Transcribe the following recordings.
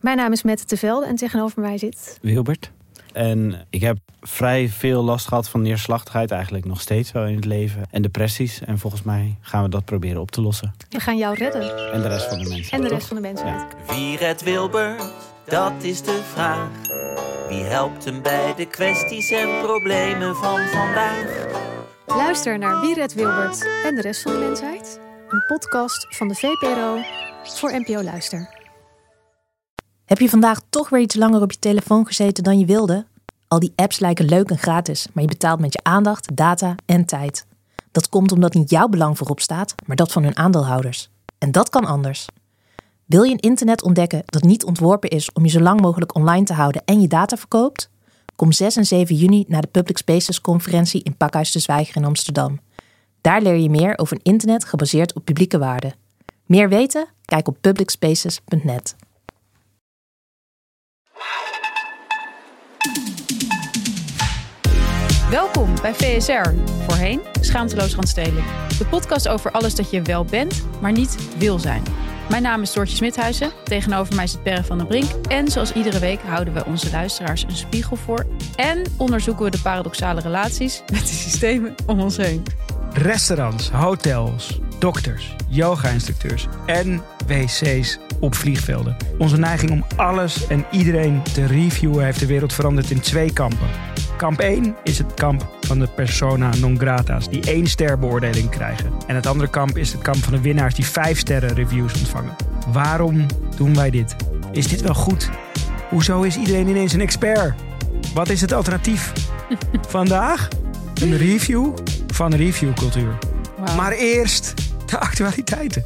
Mijn naam is Mette Tevelde en tegenover mij zit Wilbert. En ik heb vrij veel last gehad van neerslachtigheid, eigenlijk nog steeds wel in het leven. En depressies. En volgens mij gaan we dat proberen op te lossen. We gaan jou redden. En de rest van de mensen. En de rest van de mensen. Ja. Wie redt Wilbert? Dat is de vraag. Wie helpt hem bij de kwesties en problemen van vandaag? Luister naar Wie redt Wilbert en de rest van de mensheid. Een podcast van de VPRO voor NPO Luister. Heb je vandaag toch weer iets langer op je telefoon gezeten dan je wilde? Al die apps lijken leuk en gratis, maar je betaalt met je aandacht, data en tijd. Dat komt omdat niet jouw belang voorop staat, maar dat van hun aandeelhouders. En dat kan anders. Wil je een internet ontdekken dat niet ontworpen is om je zo lang mogelijk online te houden en je data verkoopt? Kom 6 en 7 juni naar de Public Spaces conferentie in Pakhuis de Zwijger in Amsterdam. Daar leer je meer over een internet gebaseerd op publieke waarden. Meer weten? Kijk op publicspaces.net. Welkom bij VSR, voorheen Schaamteloos Randstedelijk. De podcast over alles dat je wel bent, maar niet wil zijn. Mijn naam is Doortje Smithuizen, tegenover mij zit Perre van der Brink. En zoals iedere week houden we onze luisteraars een spiegel voor. En onderzoeken we de paradoxale relaties met de systemen om ons heen. Restaurants, hotels, dokters, yoga-instructeurs en wc's op vliegvelden. Onze neiging om alles en iedereen te reviewen heeft de wereld veranderd in 2 kampen. Kamp 1 is het kamp van de persona non grata's die 1 ster beoordeling krijgen. En het andere kamp is het kamp van de winnaars die 5 sterren reviews ontvangen. Waarom doen wij dit? Is dit wel goed? Hoezo is iedereen ineens een expert? Wat is het alternatief? Vandaag een review van reviewcultuur. Wow. Maar Maar eerst de actualiteiten.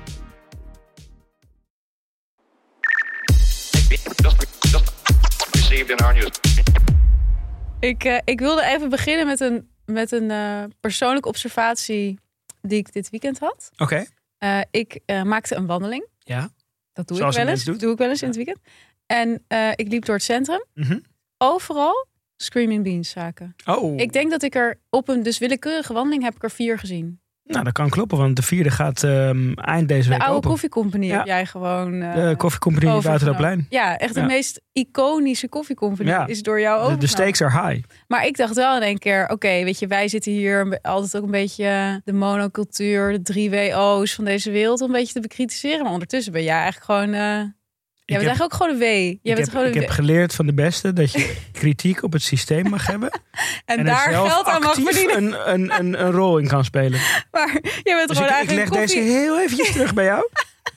Ik wilde even beginnen met een persoonlijke observatie die ik dit weekend had. Oké. Ik maakte een wandeling. Ja. Dat doe Zoals ik een wel mens eens. doet. Doe ik wel eens in het weekend. En ik liep door het centrum. Mhm. Overal Screaming Beans zaken. Oh. Ik denk dat ik er op een dus willekeurige wandeling heb ik er 4 gezien. Nou, dat kan kloppen, want de 4e gaat eind deze De week oude open. koffiecompagnie Ja. heb jij gewoon De koffiecompagnie buiten dat overgenomen. plein. Ja, echt de Ja. meest iconische koffiecompagnie Ja. is door jou De overgenomen. stakes are high. Maar ik dacht wel in één keer, oké, weet je, wij zitten hier altijd ook een beetje de monocultuur, de 3 WO's van deze wereld een beetje te bekritiseren. Maar ondertussen ben jij eigenlijk gewoon... jij bent eigenlijk ook gewoon een W. Ik heb geleerd van de beste dat je kritiek op het systeem mag hebben. en er daar zelf geld aan mag actief verdienen. een rol in kan spelen. Maar jij bent Dus gewoon ik eigenlijk leg deze heel eventjes terug bij jou.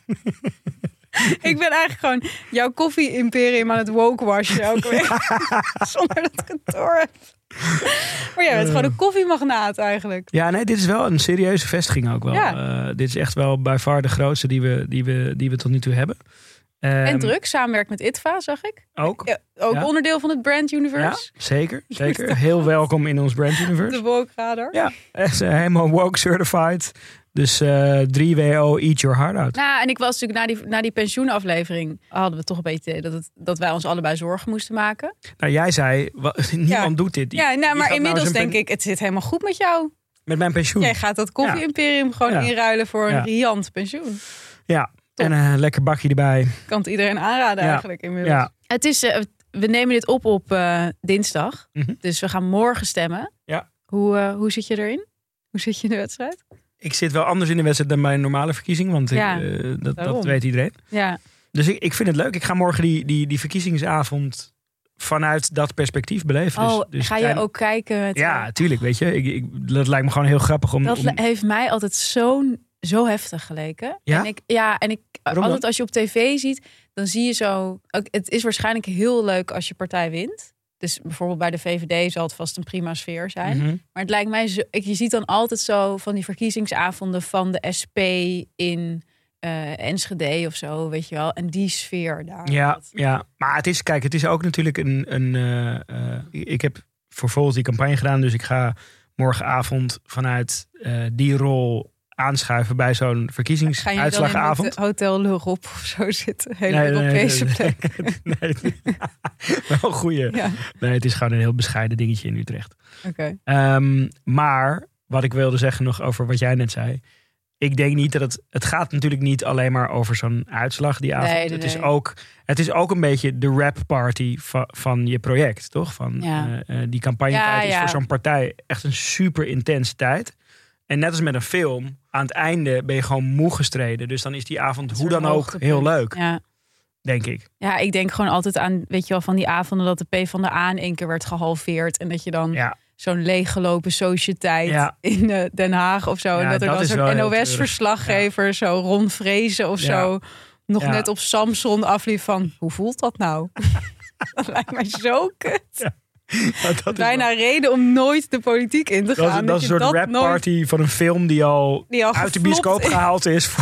Ik ben eigenlijk gewoon jouw koffie-imperium aan het woke-washen elke week. Zonder dat ik het door heb. Maar jij bent gewoon een koffiemagnaat eigenlijk. Ja, nee, dit is wel een serieuze vestiging ook wel. Ja. Dit is echt wel by far de grootste die we tot nu toe hebben. En druk, samenwerkt met ITVA, zag ik. Ook. Ja, ook Ja. onderdeel van het Brand Universe. Ja, zeker. Heel welkom in ons brand universe. De woke-radar. Ja, echt helemaal woke certified. Dus 3 WO, eat your heart out. Nou, en ik was natuurlijk na die pensioenaflevering hadden we toch een beetje dat wij ons allebei zorgen moesten maken. Nou, jij zei, niemand doet dit. Ja, Wie nou, maar gaat inmiddels zijn denk ik, het zit helemaal goed met jou. Met mijn pensioen. Jij gaat dat koffie-imperium gewoon Ja. inruilen voor een Ja. riant pensioen. Ja, Top. en een lekker bakje erbij. Ik kan het iedereen aanraden Ja. eigenlijk inmiddels. Ja. Het is, we nemen dit op dinsdag. Mhm. Dus we gaan morgen stemmen. Ja. Hoe zit je erin? Hoe zit je in de wedstrijd? Ik zit wel anders in de wedstrijd dan bij een normale verkiezing. Want Ja, dat daarom. weet iedereen. Ja. Dus ik vind het leuk. Ik ga morgen die verkiezingsavond vanuit dat perspectief beleven. Dus Ga je ook kijken? Met, Ja, tuurlijk. Weet je. Dat lijkt me gewoon heel grappig om... Dat heeft mij altijd zo heftig geleken. Ja? En ik Waarom altijd dan? als je op tv ziet, dan zie je zo... Het is waarschijnlijk heel leuk als je partij wint. Dus bijvoorbeeld bij de VVD zal het vast een prima sfeer zijn. Mhm. Maar het lijkt mij je ziet dan altijd zo van die verkiezingsavonden van de SP in Enschede of zo, weet je wel. En die sfeer daar. Ja. Maar het is ook natuurlijk ik heb vervolgens die campagne gedaan. Dus ik ga morgenavond vanuit die rol aanschuiven bij zo'n verkiezingsuitslagavond. Ga je dan in het Hotel Le Rob of zo zitten? Hele Europese plek. Nee. Wel een goeie. Ja. Nee, het is gewoon een heel bescheiden dingetje in Utrecht. Oké. Maar wat ik wilde zeggen nog over wat jij net zei. ik denk niet dat het gaat natuurlijk niet alleen maar over zo'n uitslag die avond. Nee. Het is ook een beetje de rap party van je project, toch? Die campagnetijd is voor zo'n partij echt een super intense tijd. En net als met een film, aan het einde ben je gewoon moe gestreden. Dus dan is die avond hoe dan ook heel leuk. Ja. Denk ik. Ja, ik denk gewoon altijd aan, weet je wel, van die avonden dat de PvdA in één keer werd gehalveerd. En dat je dan zo'n leeggelopen sociëteit in Den Haag of zo. Ja, en dat er dan zo'n NOS-verslaggever, zo Ron Vrezen of zo, nog net op Samson afliep van, hoe voelt dat nou? Dat lijkt mij zo kut. Ja. Dat bijna reden om nooit de politiek in te gaan. Dat is een soort rap party van een film die al uit de bioscoop gehaald is.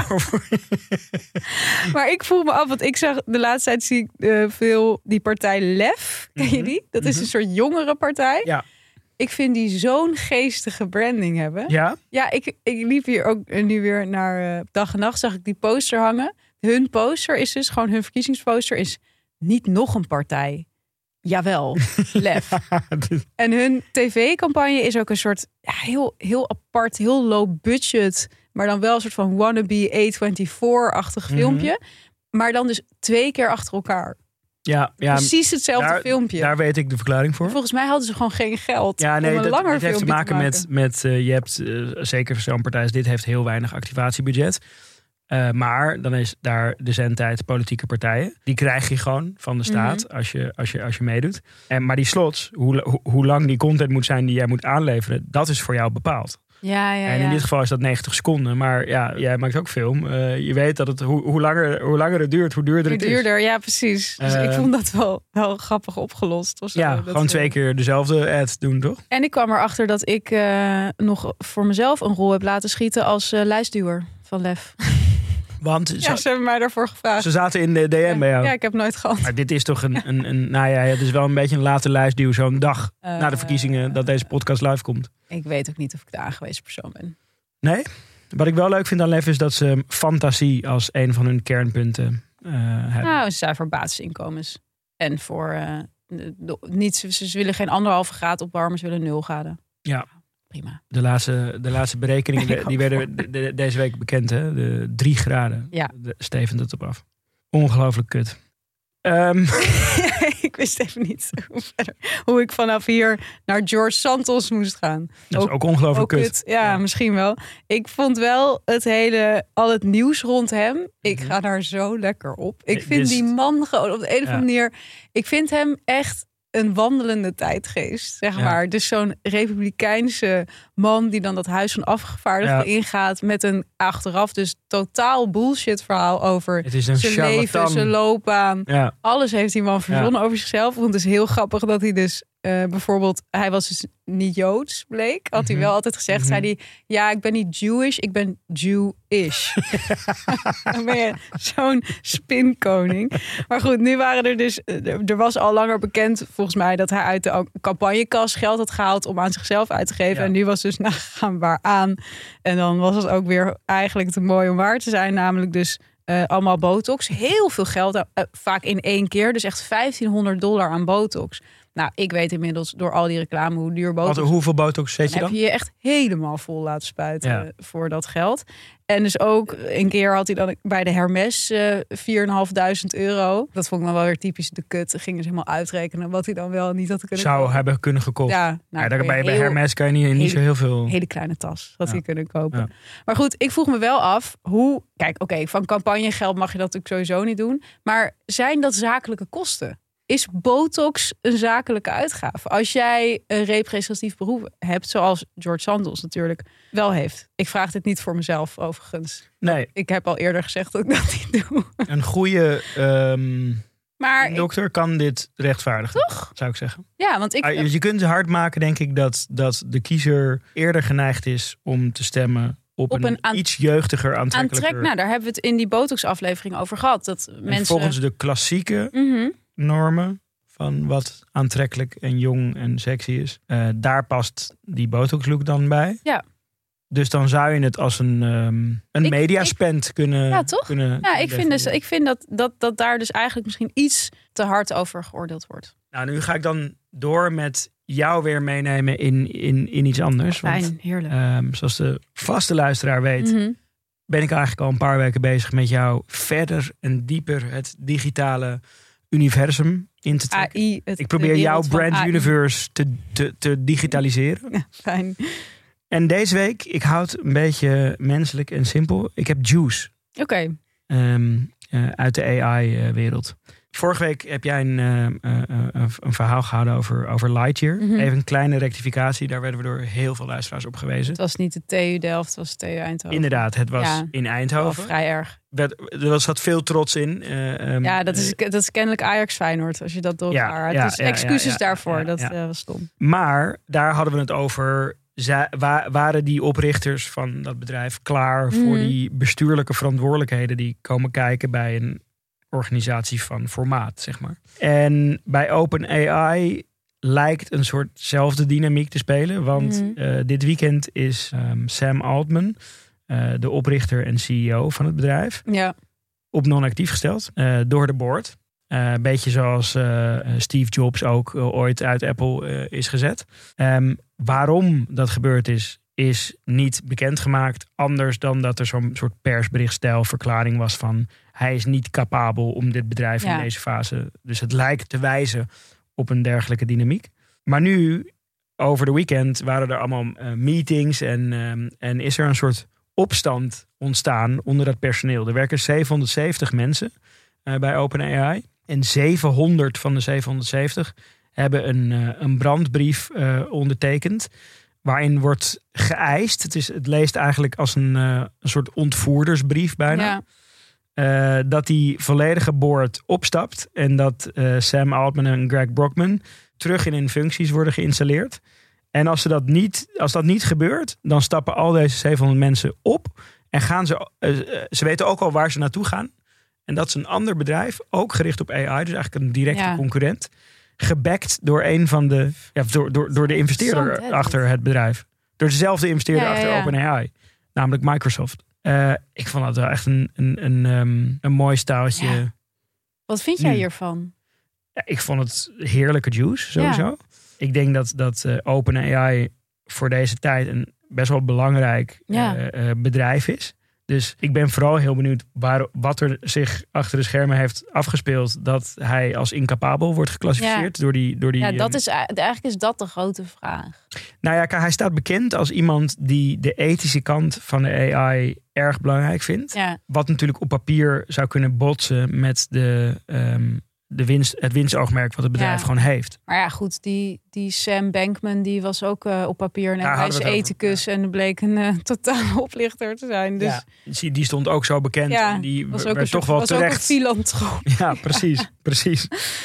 Maar ik vroeg me af, want ik zag de laatste tijd zie ik veel die partij Lef. Ken je die? Dat is een soort jongere partij. Ja. Ik vind die zo'n geestige branding hebben. Ja? Ja, ik liep hier ook nu weer naar Dag en Nacht, zag ik die poster hangen. Hun poster is dus, gewoon hun verkiezingsposter is niet nog een partij. Jawel, Lef. En hun tv-campagne is ook een soort heel apart, heel low budget, maar dan wel een soort van wannabe A24-achtig filmpje. Maar dan dus 2 keer achter elkaar. Ja, precies hetzelfde filmpje. Daar weet ik de verklaring voor. Volgens mij hadden ze gewoon geen geld om een langer filmpje heeft te maken met je hebt zeker voor zo'n partij als dit heeft heel weinig activatiebudget. Maar dan is daar de zendtijd politieke partijen. Die krijg je gewoon van de staat als je meedoet. Maar die slots, hoe lang die content moet zijn die jij moet aanleveren, dat is voor jou bepaald. Ja, en in dit geval is dat 90 seconden. Maar ja, jij maakt ook film. Je weet dat het hoe langer het duurt, hoe duurder het is. Ja, precies. Dus ik vond dat wel grappig opgelost. Of zo. Ja, gewoon 2 keer dezelfde ad doen, toch? En ik kwam erachter dat ik nog voor mezelf een rol heb laten schieten als lijstduwer van Lef. Want ze hebben mij daarvoor gevraagd. Ze zaten in de DM bij jou. Ja, ik heb nooit gehad. Maar dit is toch het is wel een beetje een late lijstduw. Zo'n dag na de verkiezingen dat deze podcast live komt. Ik weet ook niet of ik de aangewezen persoon ben. Nee? Wat ik wel leuk vind aan Lef is dat ze fantasie als een van hun kernpunten hebben. Nou, ze zijn voor basisinkomens. En voor ze willen geen 1,5 graad opwarmen, ze willen 0 graden. Ja. Prima. De laatste berekeningen die werden deze week bekend. Hè? De 3 graden. Ja. Stevend het op af. Ongelooflijk kut. Ik wist even niet hoe ik vanaf hier naar George Santos moest gaan. Dat is ook ongelooflijk kut. Ja, misschien wel. Ik vond wel al het nieuws rond hem. Ik ga daar zo lekker op. Ik vind die man gewoon op de een of andere manier. Ik vind hem echt een wandelende tijdgeest, zeg maar. Dus zo'n republikeinse man die dan dat huis van afgevaardigden ingaat met een achteraf dus totaal bullshit verhaal over zijn leven, zijn loopbaan. Ja. Alles heeft die man verzonnen over zichzelf. Want het is heel grappig dat hij dus bijvoorbeeld, hij was dus niet Joods, bleek. Had hij wel altijd gezegd, zei hij, ja, ik ben niet Jewish, ik ben Jewish. Dan ben je zo'n spinkoning. Maar goed, nu waren er dus, er was al langer bekend volgens mij dat hij uit de campagnekas geld had gehaald om aan zichzelf uit te geven. Ja. En nu was dus nagegaan waaraan. En dan was het ook weer eigenlijk te mooi om waar te zijn, namelijk dus allemaal botox. Heel veel geld, vaak in 1 keer. Dus echt $1.500 aan botox. Nou, ik weet inmiddels door al die reclame hoe duur botox is. Hoeveel botox zet je dan? Heb je je echt helemaal vol laten spuiten voor dat geld. En dus ook een keer had hij dan bij de Hermes €4.500. Dat vond ik dan wel weer typisch de kut. Gingen ze helemaal uitrekenen wat hij dan wel niet had kunnen zou hebben kunnen gekocht. Ja, nou, bij Hermes kan je niet zo heel veel. Hele kleine tas had hij kunnen kopen. Ja. Maar goed, ik vroeg me wel af hoe. Kijk, oké, van campagnegeld mag je dat natuurlijk sowieso niet doen. Maar zijn dat zakelijke kosten? Is botox een zakelijke uitgave? Als jij een representatief beroep hebt, zoals George Santos natuurlijk wel heeft. Ik vraag dit niet voor mezelf, overigens. Nee. Ik heb al eerder gezegd dat ik dat niet doe. Een goede dokter kan dit rechtvaardigen, toch? Zou ik zeggen. Ja, want je kunt hard maken, denk ik, dat de kiezer eerder geneigd is om te stemmen op een iets jeugdiger, aantrekkelijker. Nou, daar hebben we het in die botox-aflevering over gehad. Dat mensen volgens de klassieke normen van wat aantrekkelijk en jong en sexy is. Daar past die botox-look dan bij. Ja. Dus dan zou je het als een mediaspend kunnen. Ja, toch? Ik vind dat daar dus eigenlijk misschien iets te hard over geoordeeld wordt. Nou, nu ga ik dan door met jou weer meenemen in iets anders. Fijn, want, heerlijk. Zoals de vaste luisteraar weet, ben ik eigenlijk al een paar weken bezig met jou verder en dieper het digitale universum in te trekken. AI. Ik probeer jouw brand universe te digitaliseren. Ja, fijn. En deze week, ik houd een beetje menselijk en simpel. Ik heb Juice. Oké. Uit de AI-wereld. Vorige week heb jij een verhaal gehouden over Lightyear. Mm-hmm. Even een kleine rectificatie. Daar werden we door heel veel luisteraars op gewezen. Het was niet de TU Delft, het was de TU Eindhoven. Inderdaad, het was in Eindhoven. Wel vrij erg. Er zat veel trots in. Dat is kennelijk Ajax Feyenoord, als je dat door elkaar had. Dus excuses daarvoor, dat was stom. Maar daar hadden we het over. Waren die oprichters van dat bedrijf klaar voor die bestuurlijke verantwoordelijkheden die komen kijken bij een organisatie van formaat, zeg maar. En bij OpenAI lijkt een soortzelfde dynamiek te spelen. Want dit weekend is Sam Altman, de oprichter en CEO van het bedrijf, op non-actief gesteld door de board. Een beetje zoals Steve Jobs ook ooit uit Apple is gezet. Waarom dat gebeurd is niet bekendgemaakt. Anders dan dat er zo'n soort persberichtstijl verklaring was van hij is niet capabel om dit bedrijf in deze fase. Dus het lijkt te wijzen op een dergelijke dynamiek. Maar nu, over de weekend, waren er allemaal meetings en is er een soort opstand ontstaan onder dat personeel. Er werken 770 mensen bij OpenAI. En 700 van de 770 hebben een brandbrief ondertekend. Waarin wordt geëist. Het leest eigenlijk als een soort ontvoerdersbrief bijna. Ja. Dat die volledige board opstapt. En dat Sam Altman en Greg Brockman terug in hun functies worden geïnstalleerd. En als dat niet gebeurt, dan stappen al deze 700 mensen op. En gaan ze weten ook al waar ze naartoe gaan. En dat is een ander bedrijf, ook gericht op AI. Dus eigenlijk een directe concurrent. Gebackt door een van de door de investeerder achter het bedrijf. Door dezelfde investeerder achter OpenAI. Namelijk Microsoft. Ik vond dat wel echt een mooi staaltje. Ja. Wat vind jij hiervan? Ja, ik vond het heerlijke juice, sowieso. Ja. Ik denk dat OpenAI voor deze tijd een best wel belangrijk bedrijf is. Dus ik ben vooral heel benieuwd wat er zich achter de schermen heeft afgespeeld. Dat hij als incapabel wordt geclassificeerd door die. Ja, eigenlijk is dat de grote vraag. Nou ja, kijk, hij staat bekend als iemand die de ethische kant van de AI erg belangrijk vindt. Ja. Wat natuurlijk op papier zou kunnen botsen met het winstoogmerk wat het bedrijf gewoon heeft. Maar ja, goed, die Sam Bankman die was ook op papier een ethicus en bleek een totale oplichter te zijn. Dus die stond ook zo bekend. Ja, en die was werd toch wel terecht. Ook een filantroop. Ja, precies.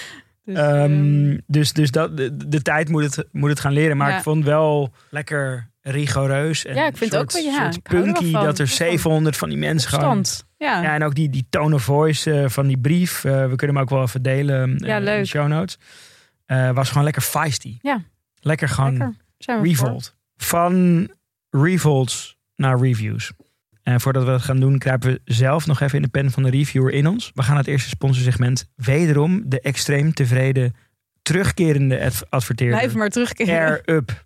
Dus de tijd moet het gaan leren. Maar ik vond wel lekker rigoureus. En ik vind ook soort punky dat er 700 van die mensen gaan. Ja, en ook die tone of voice van die brief. We kunnen hem ook wel even delen in de show notes. Was gewoon lekker feisty. Ja. Lekker gewoon revolt. Van revolts naar reviews. En voordat we dat gaan doen, kruipen we zelf nog even in de pen van de reviewer in ons. We gaan naar het eerste sponsorsegment. Wederom de extreem tevreden, terugkerende adverteerder. Blijf maar terugkeren. Air-Up.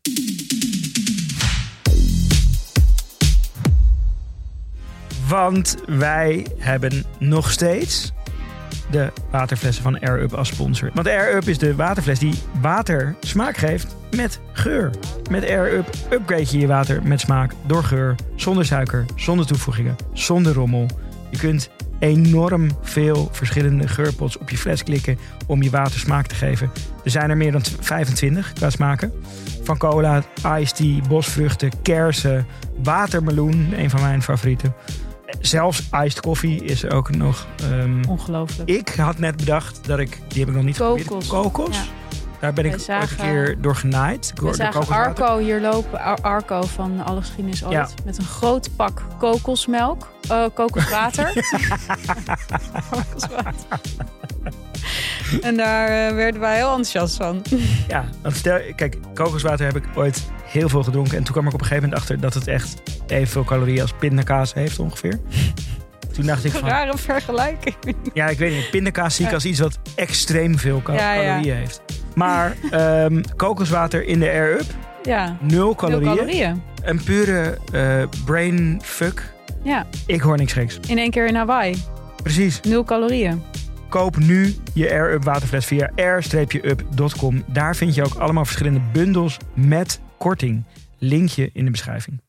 Want wij hebben nog steeds de waterflessen van Air-Up als sponsor. Want Air-Up is de waterfles die water smaak geeft met geur. Met Air-Up upgrade je water met smaak door geur. Zonder suiker, zonder toevoegingen, zonder rommel. Je kunt enorm veel verschillende geurpots op je fles klikken om je water smaak te geven. Er zijn er meer dan 25 qua smaken. Van cola, iced tea, bosvruchten, kersen, watermeloen, een van mijn favorieten. Zelfs iced coffee is er ook nog. Ongelooflijk. Ik had net bedacht dat die heb ik nog niet geprobeerd. Kokos. Ja. Daar ben ik ooit een keer door genaaid. We zagen Arco hier lopen. Arco van Alle Geschiedenis Ooit. Ja. Met een groot pak kokosmelk. Kokoswater. Kokoswater. En daar werden wij heel enthousiast van. Ja, kijk, kokoswater heb ik ooit heel veel gedronken. En toen kwam ik op een gegeven moment achter dat het echt evenveel calorieën als pindakaas heeft ongeveer. Toen dacht ik van... Rare vergelijking. Ja, ik weet niet. Pindakaas zie ik als iets wat extreem veel calorieën heeft. Maar kokoswater in de Air-Up. Ja. 0 calorieën. Een pure brain fuck Ja. Ik hoor niks geks. In 1 keer in Hawaii. Precies. 0 calorieën. Koop nu je Air Up waterfles via air-up.com. Daar vind je ook allemaal verschillende bundels met korting. Linkje in de beschrijving.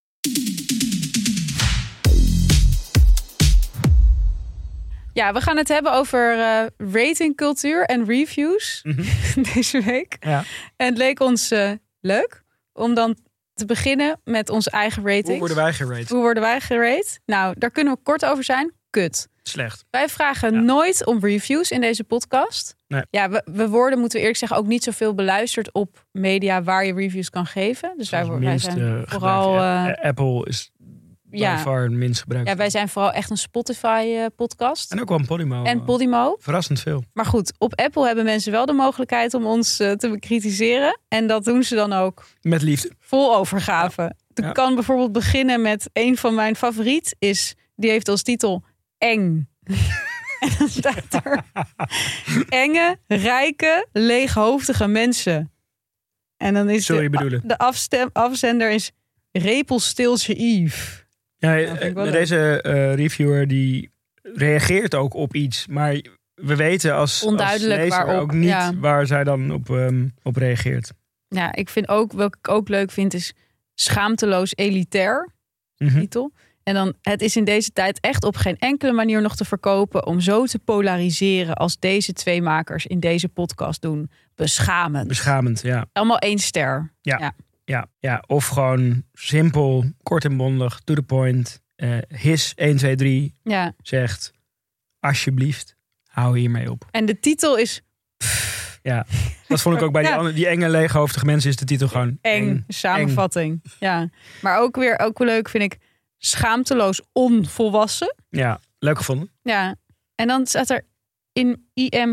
Ja, we gaan het hebben over ratingcultuur en reviews deze week. Ja. En het leek ons leuk om dan te beginnen met onze eigen ratings. Hoe worden wij gerate? Nou, daar kunnen we kort over zijn. Kut. Slecht. Wij vragen nooit om reviews in deze podcast. Nee. Ja, we worden, moeten we eerlijk zeggen, ook niet zoveel beluisterd op media waar je reviews kan geven. Dus wij zijn vooral... Apple is by far het minst gebruikt. Ja, wij zijn vooral echt een Spotify-podcast. En ook wel een Podimo. En Podimo. Verrassend veel. Maar goed, op Apple hebben mensen wel de mogelijkheid om ons te bekritiseren. En dat doen ze dan ook. Met liefde. Vol overgave. Ik kan bijvoorbeeld beginnen met een van mijn favoriet is... Die heeft als titel Eng. En dan staat er... Enge, rijke, leeghoofdige mensen. En dan is de afzender is Repelstiltje Yves. Ja, deze reviewer die reageert ook op iets. Maar we weten als lezer waarop, ook niet waar zij dan op reageert. Ja, ik vind ook, welke ik ook leuk vind, is Schaamteloos elitair. Titel. En dan, het is in deze tijd echt op geen enkele manier nog te verkopen om zo te polariseren als deze 2 makers in deze podcast doen. Beschamend. Beschamend, ja. Allemaal 1 ster. Ja. Of gewoon simpel, kort en bondig, to the point. His 1, 2, 3 zegt, alsjeblieft, hou hiermee op. En de titel is... Ja, dat vond ik ook bij die enge leeghoofdige mensen is de titel gewoon eng. Samenvatting. Eng. Ja, maar ook leuk vind ik schaamteloos onvolwassen. Ja, leuk gevonden. Ja, en dan staat er in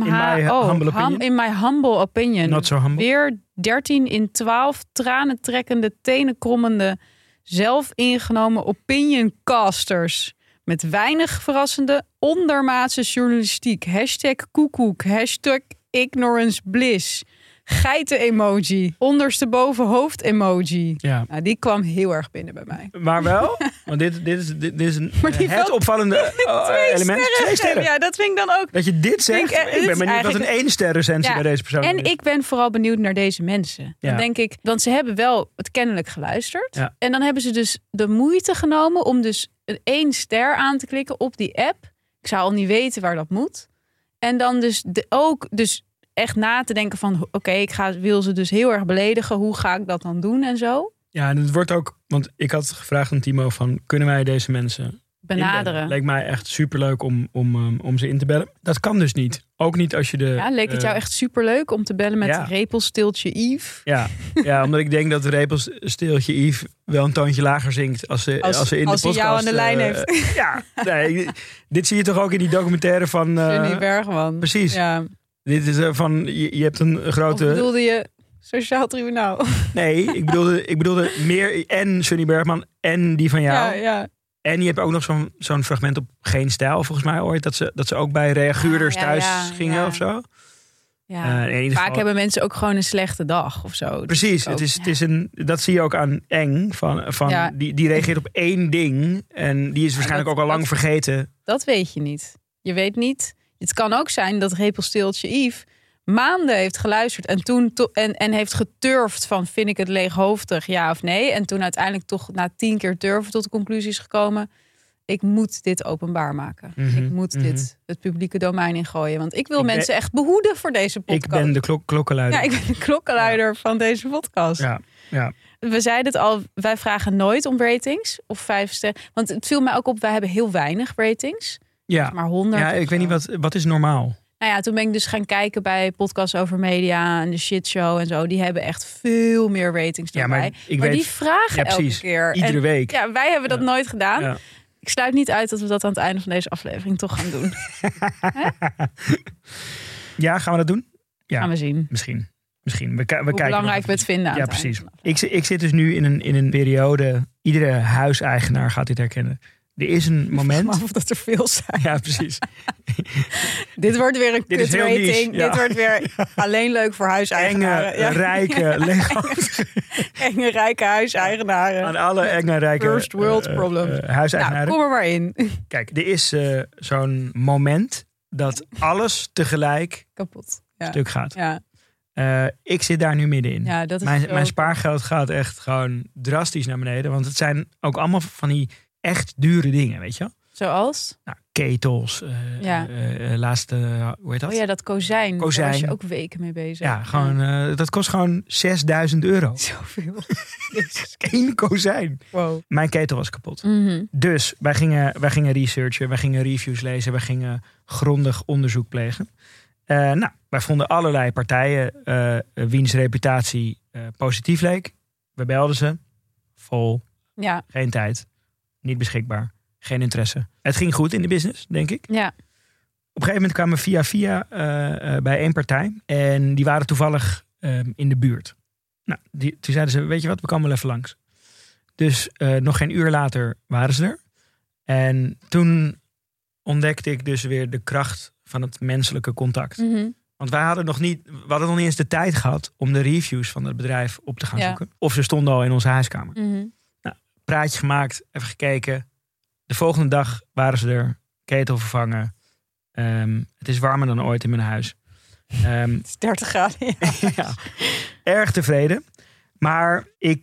in my humble opinion. Not so humble. Weer 13 in 12 tranentrekkende, tenenkrommende, zelfingenomen opinioncasters. Met weinig verrassende, ondermaatse journalistiek. #koekoek, #ignorance bliss. Geiten-emoji. Ondersteboven hoofd-emoji. Ja. Nou, die kwam heel erg binnen bij mij. Maar wel, want dit is het opvallende element. 2 sterren. Ja, dat vind ik dan ook. Dat je dit zegt, ik ben benieuwd wat een 1 ster recensie bij deze persoon en is. ik ben vooral benieuwd naar deze mensen. Dan denk ik, want ze hebben wel het kennelijk geluisterd. Ja. En dan hebben ze dus de moeite genomen om dus een 1 ster aan te klikken op die app. Ik zou al niet weten waar dat moet. En dan dus ook echt na te denken van... oké, wil ze dus heel erg beledigen. Hoe ga ik dat dan doen en zo? Ja, en het wordt ook... Want ik had gevraagd aan Timo van... kunnen wij deze mensen benaderen? Leek mij echt superleuk om ze in te bellen. Dat kan dus niet. Ook niet als je de... Ja, leek het jou echt superleuk om te bellen met Repelstiltje Yves? Ja, omdat ik denk dat Repelstiltje Yves wel een toontje lager zingt als ze in de podcast... Als hij jou aan de lijn heeft. Dit zie je toch ook in die documentaire van... Johnny Bergman. Precies. Ja. Dit is van, je hebt een grote... Of bedoelde je Sociaal Tribunaal? Nee, ik bedoelde meer en Johnny Bergman en die van jou. Ja. En je hebt ook nog zo'n fragment op Geen Stijl, volgens mij ooit. Dat ze ook bij reaguurders thuis gingen of zo. Ja. Vaak hebben mensen ook gewoon een slechte dag of zo. Precies, dat zie je ook aan Eng. Die reageert op 1 ding. En die is waarschijnlijk ook al lang vergeten. Dat weet je niet. Je weet niet... Het kan ook zijn dat Repelstiltje Yves maanden heeft geluisterd en heeft geturfd van vind ik het leeghoofdig, ja of nee. En toen uiteindelijk toch na 10 keer turven tot de conclusie is gekomen... ik moet dit openbaar maken. Ik moet dit het publieke domein ingooien. Want ik wil mensen echt behoeden voor deze podcast. Ik ben de klokkenluider. Ja, ik ben de klokkenluider van deze podcast. Ja. We zeiden het al, wij vragen nooit om ratings of 5 sterren. Want het viel mij ook op, wij hebben heel weinig ratings. Ja, maar 100. Ja, ik weet niet wat is normaal. Nou ja, toen ben ik dus gaan kijken bij podcasts over media en de shitshow en zo. Die hebben echt veel meer ratings dan wij. Maar die vragen elke keer. Iedere week. Ja, wij hebben dat nooit gedaan. Ja. Ik sluit niet uit dat we dat aan het einde van deze aflevering toch gaan doen. Ja, gaan we dat doen? Ja, gaan we zien. Misschien. Hoe belangrijk we het vinden. Ja, precies. Ik zit dus nu in een periode. Iedere huiseigenaar gaat dit herkennen. Er is een moment... Of dat er veel zijn. Ja, precies. Dit wordt weer een Dit is heel kutrating. niche, ja. Dit wordt weer alleen leuk voor huiseigenaren. Enge, rijke, Enge, rijke huiseigenaren. aan alle enge, rijke First world problem. huiseigenaren. Nou, kom er maar in. Kijk, er is zo'n moment dat alles tegelijk Kapot. Ja. stuk gaat. Ja. Ik zit daar nu middenin. Ja, dat is Mijn spaargeld gaat echt gewoon drastisch naar beneden. Want het zijn ook allemaal van die echt dure dingen, weet je wel? Zoals? Nou, ketels, laatste, hoe heet dat? Oh ja, dat kozijn. Kozijn. Daar was je ook weken mee bezig. Ja, gewoon, dat kost gewoon €6.000. Zoveel. Eén kozijn. Wow. Mijn ketel was kapot. Mhm. Dus wij gingen researchen, wij gingen reviews lezen, wij gingen grondig onderzoek plegen. Wij vonden allerlei partijen wiens reputatie positief leek. We belden ze. Vol. Ja. Geen tijd. Niet beschikbaar. Geen interesse. Het ging goed in de business, denk ik. Ja. Op een gegeven moment kwamen we via bij één partij. En die waren toevallig in de buurt. Nou, toen zeiden ze, weet je wat, we komen wel even langs. Dus nog geen uur later waren ze er. En toen ontdekte ik dus weer de kracht van het menselijke contact. Mhm. Want we hadden nog niet eens de tijd gehad om de reviews van het bedrijf op te gaan zoeken. Of ze stonden al in onze huiskamer. Mhm. Praatje gemaakt, even gekeken. De volgende dag waren ze er. Ketel vervangen. Het is warmer dan ooit in mijn huis. Het is 30 graden. Ja. Ja, erg tevreden. Maar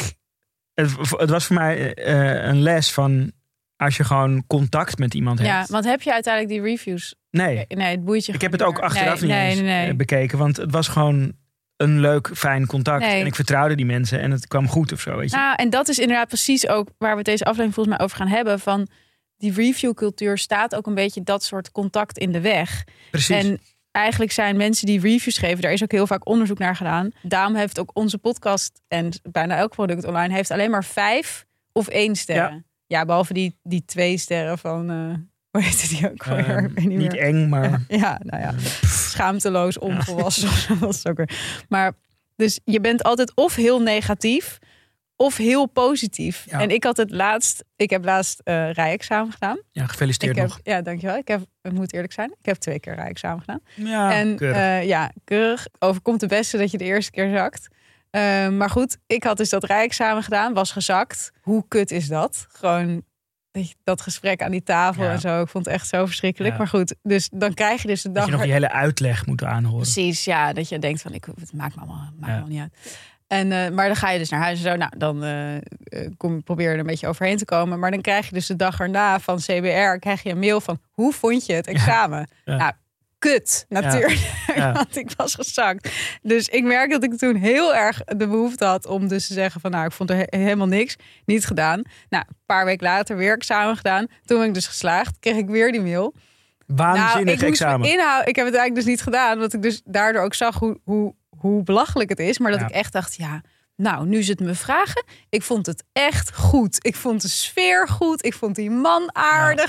het was voor mij een les van... als je gewoon contact met iemand hebt. Ja, want heb je uiteindelijk die reviews? Nee, Nee, het boeit je. ik heb het gewoon ook niet meer. achteraf niet eens bekeken. Want het was gewoon een leuk, fijn contact. Nee. En ik vertrouwde die mensen en het kwam goed of zo. Weet je? Nou, en dat is inderdaad precies ook waar we het deze aflevering volgens mij over gaan hebben. Van die reviewcultuur staat ook een beetje dat soort contact in de weg. Precies. En eigenlijk zijn mensen die reviews geven, daar is ook heel vaak onderzoek naar gedaan. Daarom heeft ook onze podcast en bijna elk product online heeft alleen maar 5 of 1 sterren. Ja, behalve die 2 sterren van, hoe heette die ook weer? Ik weet niet eng, maar... Ja, nou ja, schaamteloos, onvolwassen. Dat is ook weer. Maar dus je bent altijd of heel negatief of heel positief. Ja. En ik heb laatst rijexamen gedaan. Ja, gefeliciteerd nog. Ja, dankjewel. Ik moet eerlijk zijn. Ik heb 2 keer rijexamen gedaan. Ja, En keurig. keurig. Overkomt het beste dat je de eerste keer zakt. Maar goed, ik had dus dat rijexamen gedaan, was gezakt. Hoe kut is dat? Gewoon dat gesprek aan die tafel en zo. Ik vond het echt zo verschrikkelijk. Ja. Maar goed, dus dan krijg je dus de dag... Dat je nog die hele uitleg moet aanhoren. Precies, ja. Dat je denkt van, het maakt me allemaal niet uit. En, maar dan ga je dus naar huis en zo. Nou, dan probeer je er een beetje overheen te komen. Maar dan krijg je dus de dag erna van CBR... krijg je een mail van, hoe vond je het examen? Ja. Nou, kut, natuurlijk. Ja. Want ik was gezakt. Dus ik merk dat ik toen heel erg de behoefte had... om dus te zeggen van, nou, ik vond er helemaal niks. Niet gedaan. Nou, een paar weken later weer examen gedaan. Toen ben ik dus geslaagd. Kreeg ik weer die mail. Waanzinnig examen. Ik heb het eigenlijk dus niet gedaan. Want ik dus daardoor ook zag hoe belachelijk het is. Maar dat ik echt dacht, nou, nu ze het me vragen. Ik vond het echt goed. Ik vond de sfeer goed. Ik vond die man aardig.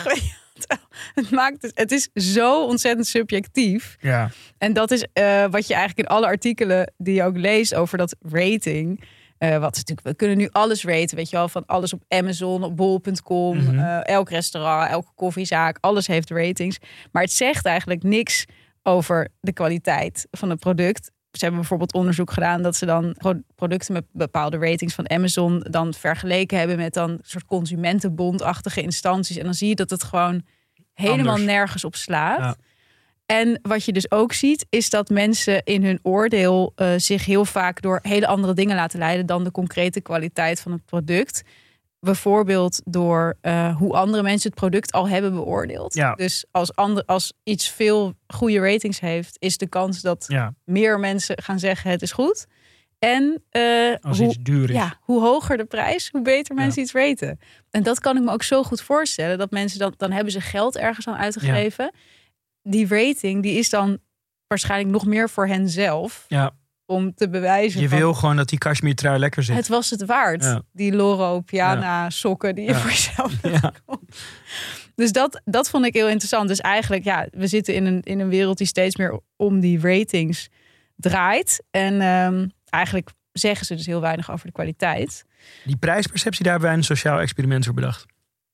Ja. Het is zo ontzettend subjectief. Ja. En dat is wat je eigenlijk in alle artikelen die je ook leest over dat rating... we kunnen nu alles raten, weet je wel, van alles op Amazon, op bol.com, elk restaurant, elke koffiezaak, alles heeft ratings. Maar het zegt eigenlijk niks over de kwaliteit van het product. Ze hebben bijvoorbeeld onderzoek gedaan dat ze dan producten met bepaalde ratings van Amazon dan vergeleken hebben met dan een soort consumentenbondachtige instanties. En dan zie je dat het gewoon helemaal nergens op slaat. Ja. En wat je dus ook ziet, is dat mensen in hun oordeel zich heel vaak door hele andere dingen laten leiden dan de concrete kwaliteit van het product. Bijvoorbeeld door hoe andere mensen het product al hebben beoordeeld. Ja. Dus als iets veel goede ratings heeft, is de kans dat meer mensen gaan zeggen het is goed. En als iets duur is. Ja, hoe hoger de prijs, hoe beter mensen iets raten. En dat kan ik me ook zo goed voorstellen. Dat mensen dan hebben ze geld ergens aan uitgegeven. Ja. Die rating die is dan waarschijnlijk nog meer voor hen zelf. Ja. Om te bewijzen. Je wil gewoon dat die cashmere-trui lekker zit. Het was het waard. Ja. Die Loro Piana sokken die je voor jezelf komt. Dus dat vond ik heel interessant. Dus eigenlijk, we zitten in een wereld die steeds meer om die ratings draait. En eigenlijk zeggen ze dus heel weinig over de kwaliteit. Die prijsperceptie, daar hebben wij een sociaal experiment voor bedacht.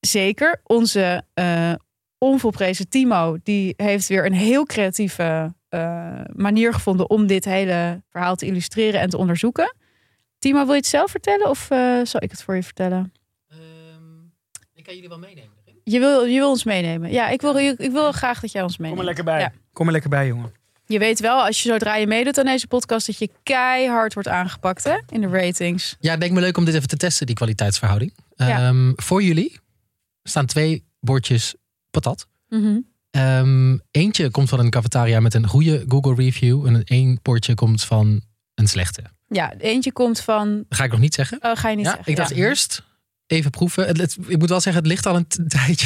zeker. Onze onvolprezen Timo, die heeft weer een heel creatieve manier gevonden om dit hele verhaal te illustreren en te onderzoeken. Timo, wil je het zelf vertellen of zal ik het voor je vertellen? Ik kan jullie wel meenemen. Je wil ons meenemen. Ja, ik wil graag dat jij ons meeneemt. Kom er lekker bij. Ja. Kom er lekker bij, jongen. Je weet wel, als je zodra je meedoet aan deze podcast, dat je keihard wordt aangepakt, hè? In de ratings. Ja, het lijkt me leuk om dit even te testen, die kwaliteitsverhouding. Ja. Voor jullie staan 2 bordjes patat. Eentje komt van een cafetaria met een goede Google review. En 1 bordje komt van een slechte. Ja, eentje komt van... Dat ga ik nog niet zeggen. Oh, ga je niet Ja, zeggen. ik dacht eerst even proeven. Ik moet wel zeggen, het ligt al een tijdje.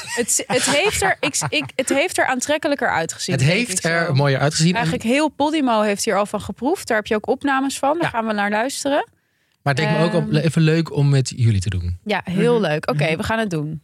Het heeft er aantrekkelijker uitgezien. Het heeft er mooier uitgezien. Eigenlijk heel Podimo heeft hier al van geproefd. Daar heb je ook opnames van. Daar gaan we naar luisteren. Maar het leek me ook even leuk om met jullie te doen. Ja, heel leuk. Oké, we gaan het doen.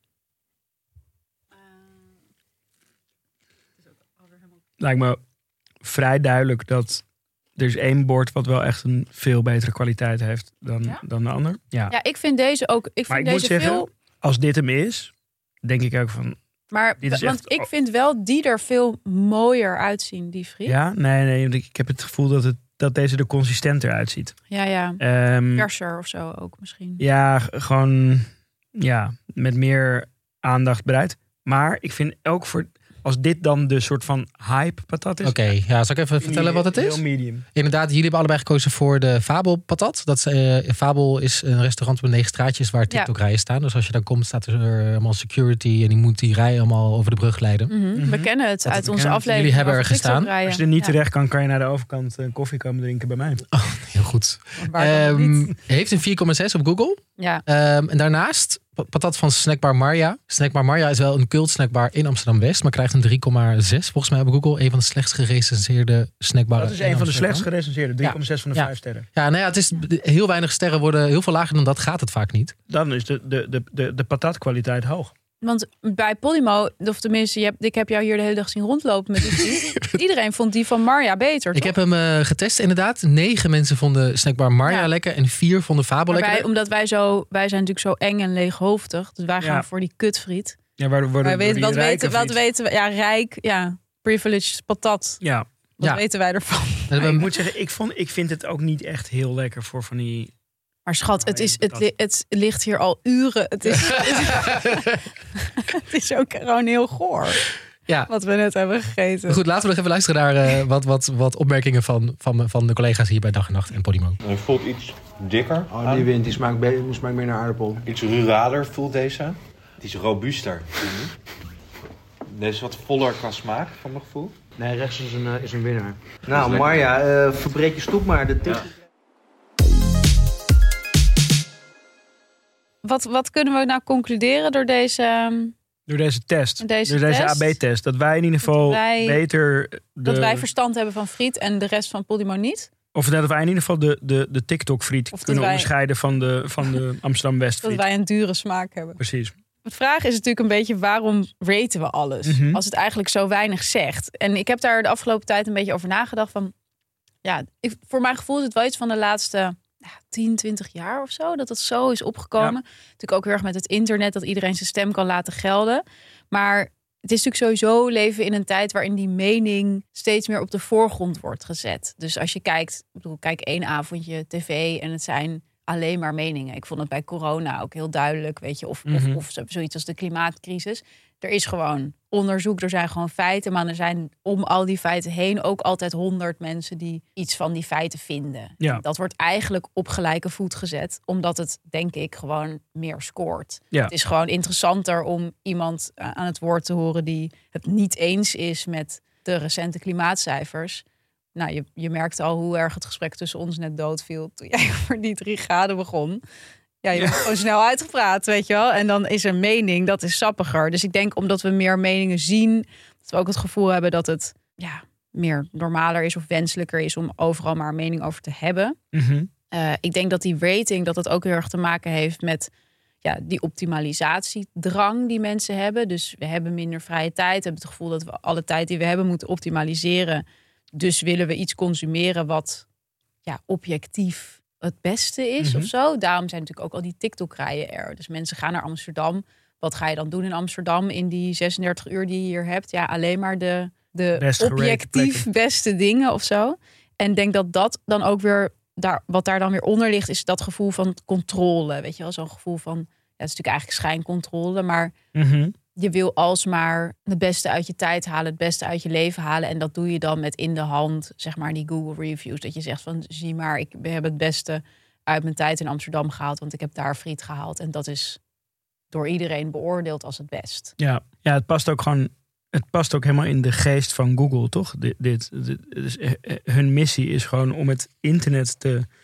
Lijkt me vrij duidelijk dat er is 1 bord wat wel echt een veel betere kwaliteit heeft dan de ander. Ja, ik vind deze ook. Ik moet zeggen, als dit hem is, denk ik ook van... Maar want ik vind wel die er veel mooier uitzien, die friet. Ja, nee, ik heb het gevoel dat deze er consistenter uitziet. Ja. Verser of zo ook misschien. Ja, gewoon met meer aandacht bereid. Maar ik vind ook als dit dan de soort van hype patat is. Oké, zal ik even vertellen wat het is? Heel medium. Inderdaad, jullie hebben allebei gekozen voor de Fabel patat. Fabel is een restaurant met 9 straatjes waar TikTok-rijen staan. Dus als je dan komt, staat er allemaal security en die moet die rij allemaal over de brug leiden. We kennen het uit onze aflevering. Jullie hebben er gestaan. Als je er niet terecht kan je naar de overkant koffie komen drinken bij mij. Oh, heel goed. Heeft een 4,6 op Google. Ja. En daarnaast patat van Snackbar Marja. Snackbar Marja is wel een cult snackbar in Amsterdam-West, maar krijgt een 3,6 volgens mij op Google. Een van de slechtst gerecenseerde snackbaren. Dat is een van de slechtst gerecenseerde. 3,6 van de 5 sterren. Ja, nou ja, het is heel weinig sterren worden. Heel veel lager dan dat gaat het vaak niet. Dan is de patatkwaliteit hoog. Want bij Podimo, of tenminste, ik heb jou hier de hele dag zien rondlopen met die friet. Iedereen vond die van Marja beter, toch? Ik heb hem getest inderdaad. 9 mensen vonden Snackbar Marja lekker en 4 vonden Fabel lekker. Omdat wij zijn natuurlijk zo eng en leeghoofdig. Dus wij gaan voor die kutfriet. Ja, wat weten we? Ja, rijk, privileged patat. Ja. Wat weten wij ervan? Ik moet zeggen, ik vind het ook niet echt heel lekker voor van die... Maar schat, het ligt hier al uren. Het is ook gewoon heel goor. Ja. Wat we net hebben gegeten. Goed, laten we nog even luisteren naar wat opmerkingen van de collega's hier bij Dag en Nacht en Podimo. Hij voelt iets dikker. Oh, die wint. Die smaakt meer naar aardappel. Iets ruraler voelt deze. Het is robuuster. Deze is wat voller qua smaak, van mijn gevoel. Nee, rechts is een winnaar. Nou, Marja, verbreek je stoep maar. Wat kunnen we nou concluderen door deze... Door deze test. Door deze AB-test. Dat wij in ieder geval beter... Dat wij verstand hebben van friet en de rest van Podimo niet. Of dat wij in ieder geval de TikTok-friet kunnen onderscheiden van de Amsterdam-West-friet. Dat wij een dure smaak hebben. Precies. De vraag is natuurlijk een beetje, waarom raten we alles? Als het eigenlijk zo weinig zegt. En ik heb daar de afgelopen tijd een beetje over nagedacht van... voor mijn gevoel is het wel iets van de laatste 10, 20 jaar of zo. Dat zo is opgekomen. Natuurlijk ook heel erg met het internet, dat iedereen zijn stem kan laten gelden. Maar het is natuurlijk sowieso leven in een tijd waarin die mening steeds meer op de voorgrond wordt gezet. Dus als je kijkt, kijk 1 avondje tv en het zijn alleen maar meningen. Ik vond het bij corona ook heel duidelijk, weet je, of zoiets als de klimaatcrisis. Er is gewoon onderzoek, er zijn gewoon feiten, maar er zijn om al die feiten heen ook altijd 100 mensen die iets van die feiten vinden. Ja. Dat wordt eigenlijk op gelijke voet gezet, omdat het, denk ik, gewoon meer scoort. Ja. Het is gewoon interessanter om iemand aan het woord te horen die het niet eens is met de recente klimaatcijfers. Nou, je merkte al hoe erg het gesprek tussen ons net doodviel toen jij over die 3 graden begon. Ja, je bent gewoon snel uitgepraat, weet je wel. En dan is een mening, dat is sappiger. Dus ik denk omdat we meer meningen zien, dat we ook het gevoel hebben dat het meer normaler is of wenselijker is om overal maar een mening over te hebben. Ik denk dat die rating, dat het ook heel erg te maken heeft met die optimalisatiedrang die mensen hebben. Dus we hebben minder vrije tijd, hebben het gevoel dat we alle tijd die we hebben moeten optimaliseren. Dus willen we iets consumeren wat objectief het beste is of zo. Daarom zijn natuurlijk ook al die TikTok-rijen er. Dus mensen gaan naar Amsterdam wat ga je dan doen in Amsterdam in die 36 uur die je hier hebt? Ja, alleen maar de Best objectief beste dingen of zo. En denk dat dan ook weer, wat daar dan weer onder ligt, is dat gevoel van controle. Weet je wel, zo'n gevoel van, ja, het is natuurlijk eigenlijk schijncontrole, maar je wil alsmaar het beste uit je tijd halen, het beste uit je leven halen. En dat doe je dan met in de hand, zeg maar, die Google reviews. Dat je zegt van, zie maar, ik heb het beste uit mijn tijd in Amsterdam gehaald, want ik heb daar friet gehaald. En dat is door iedereen beoordeeld als het best. Ja, het past ook gewoon. Het past ook helemaal in de geest van Google, toch? Dus hun missie is gewoon om het internet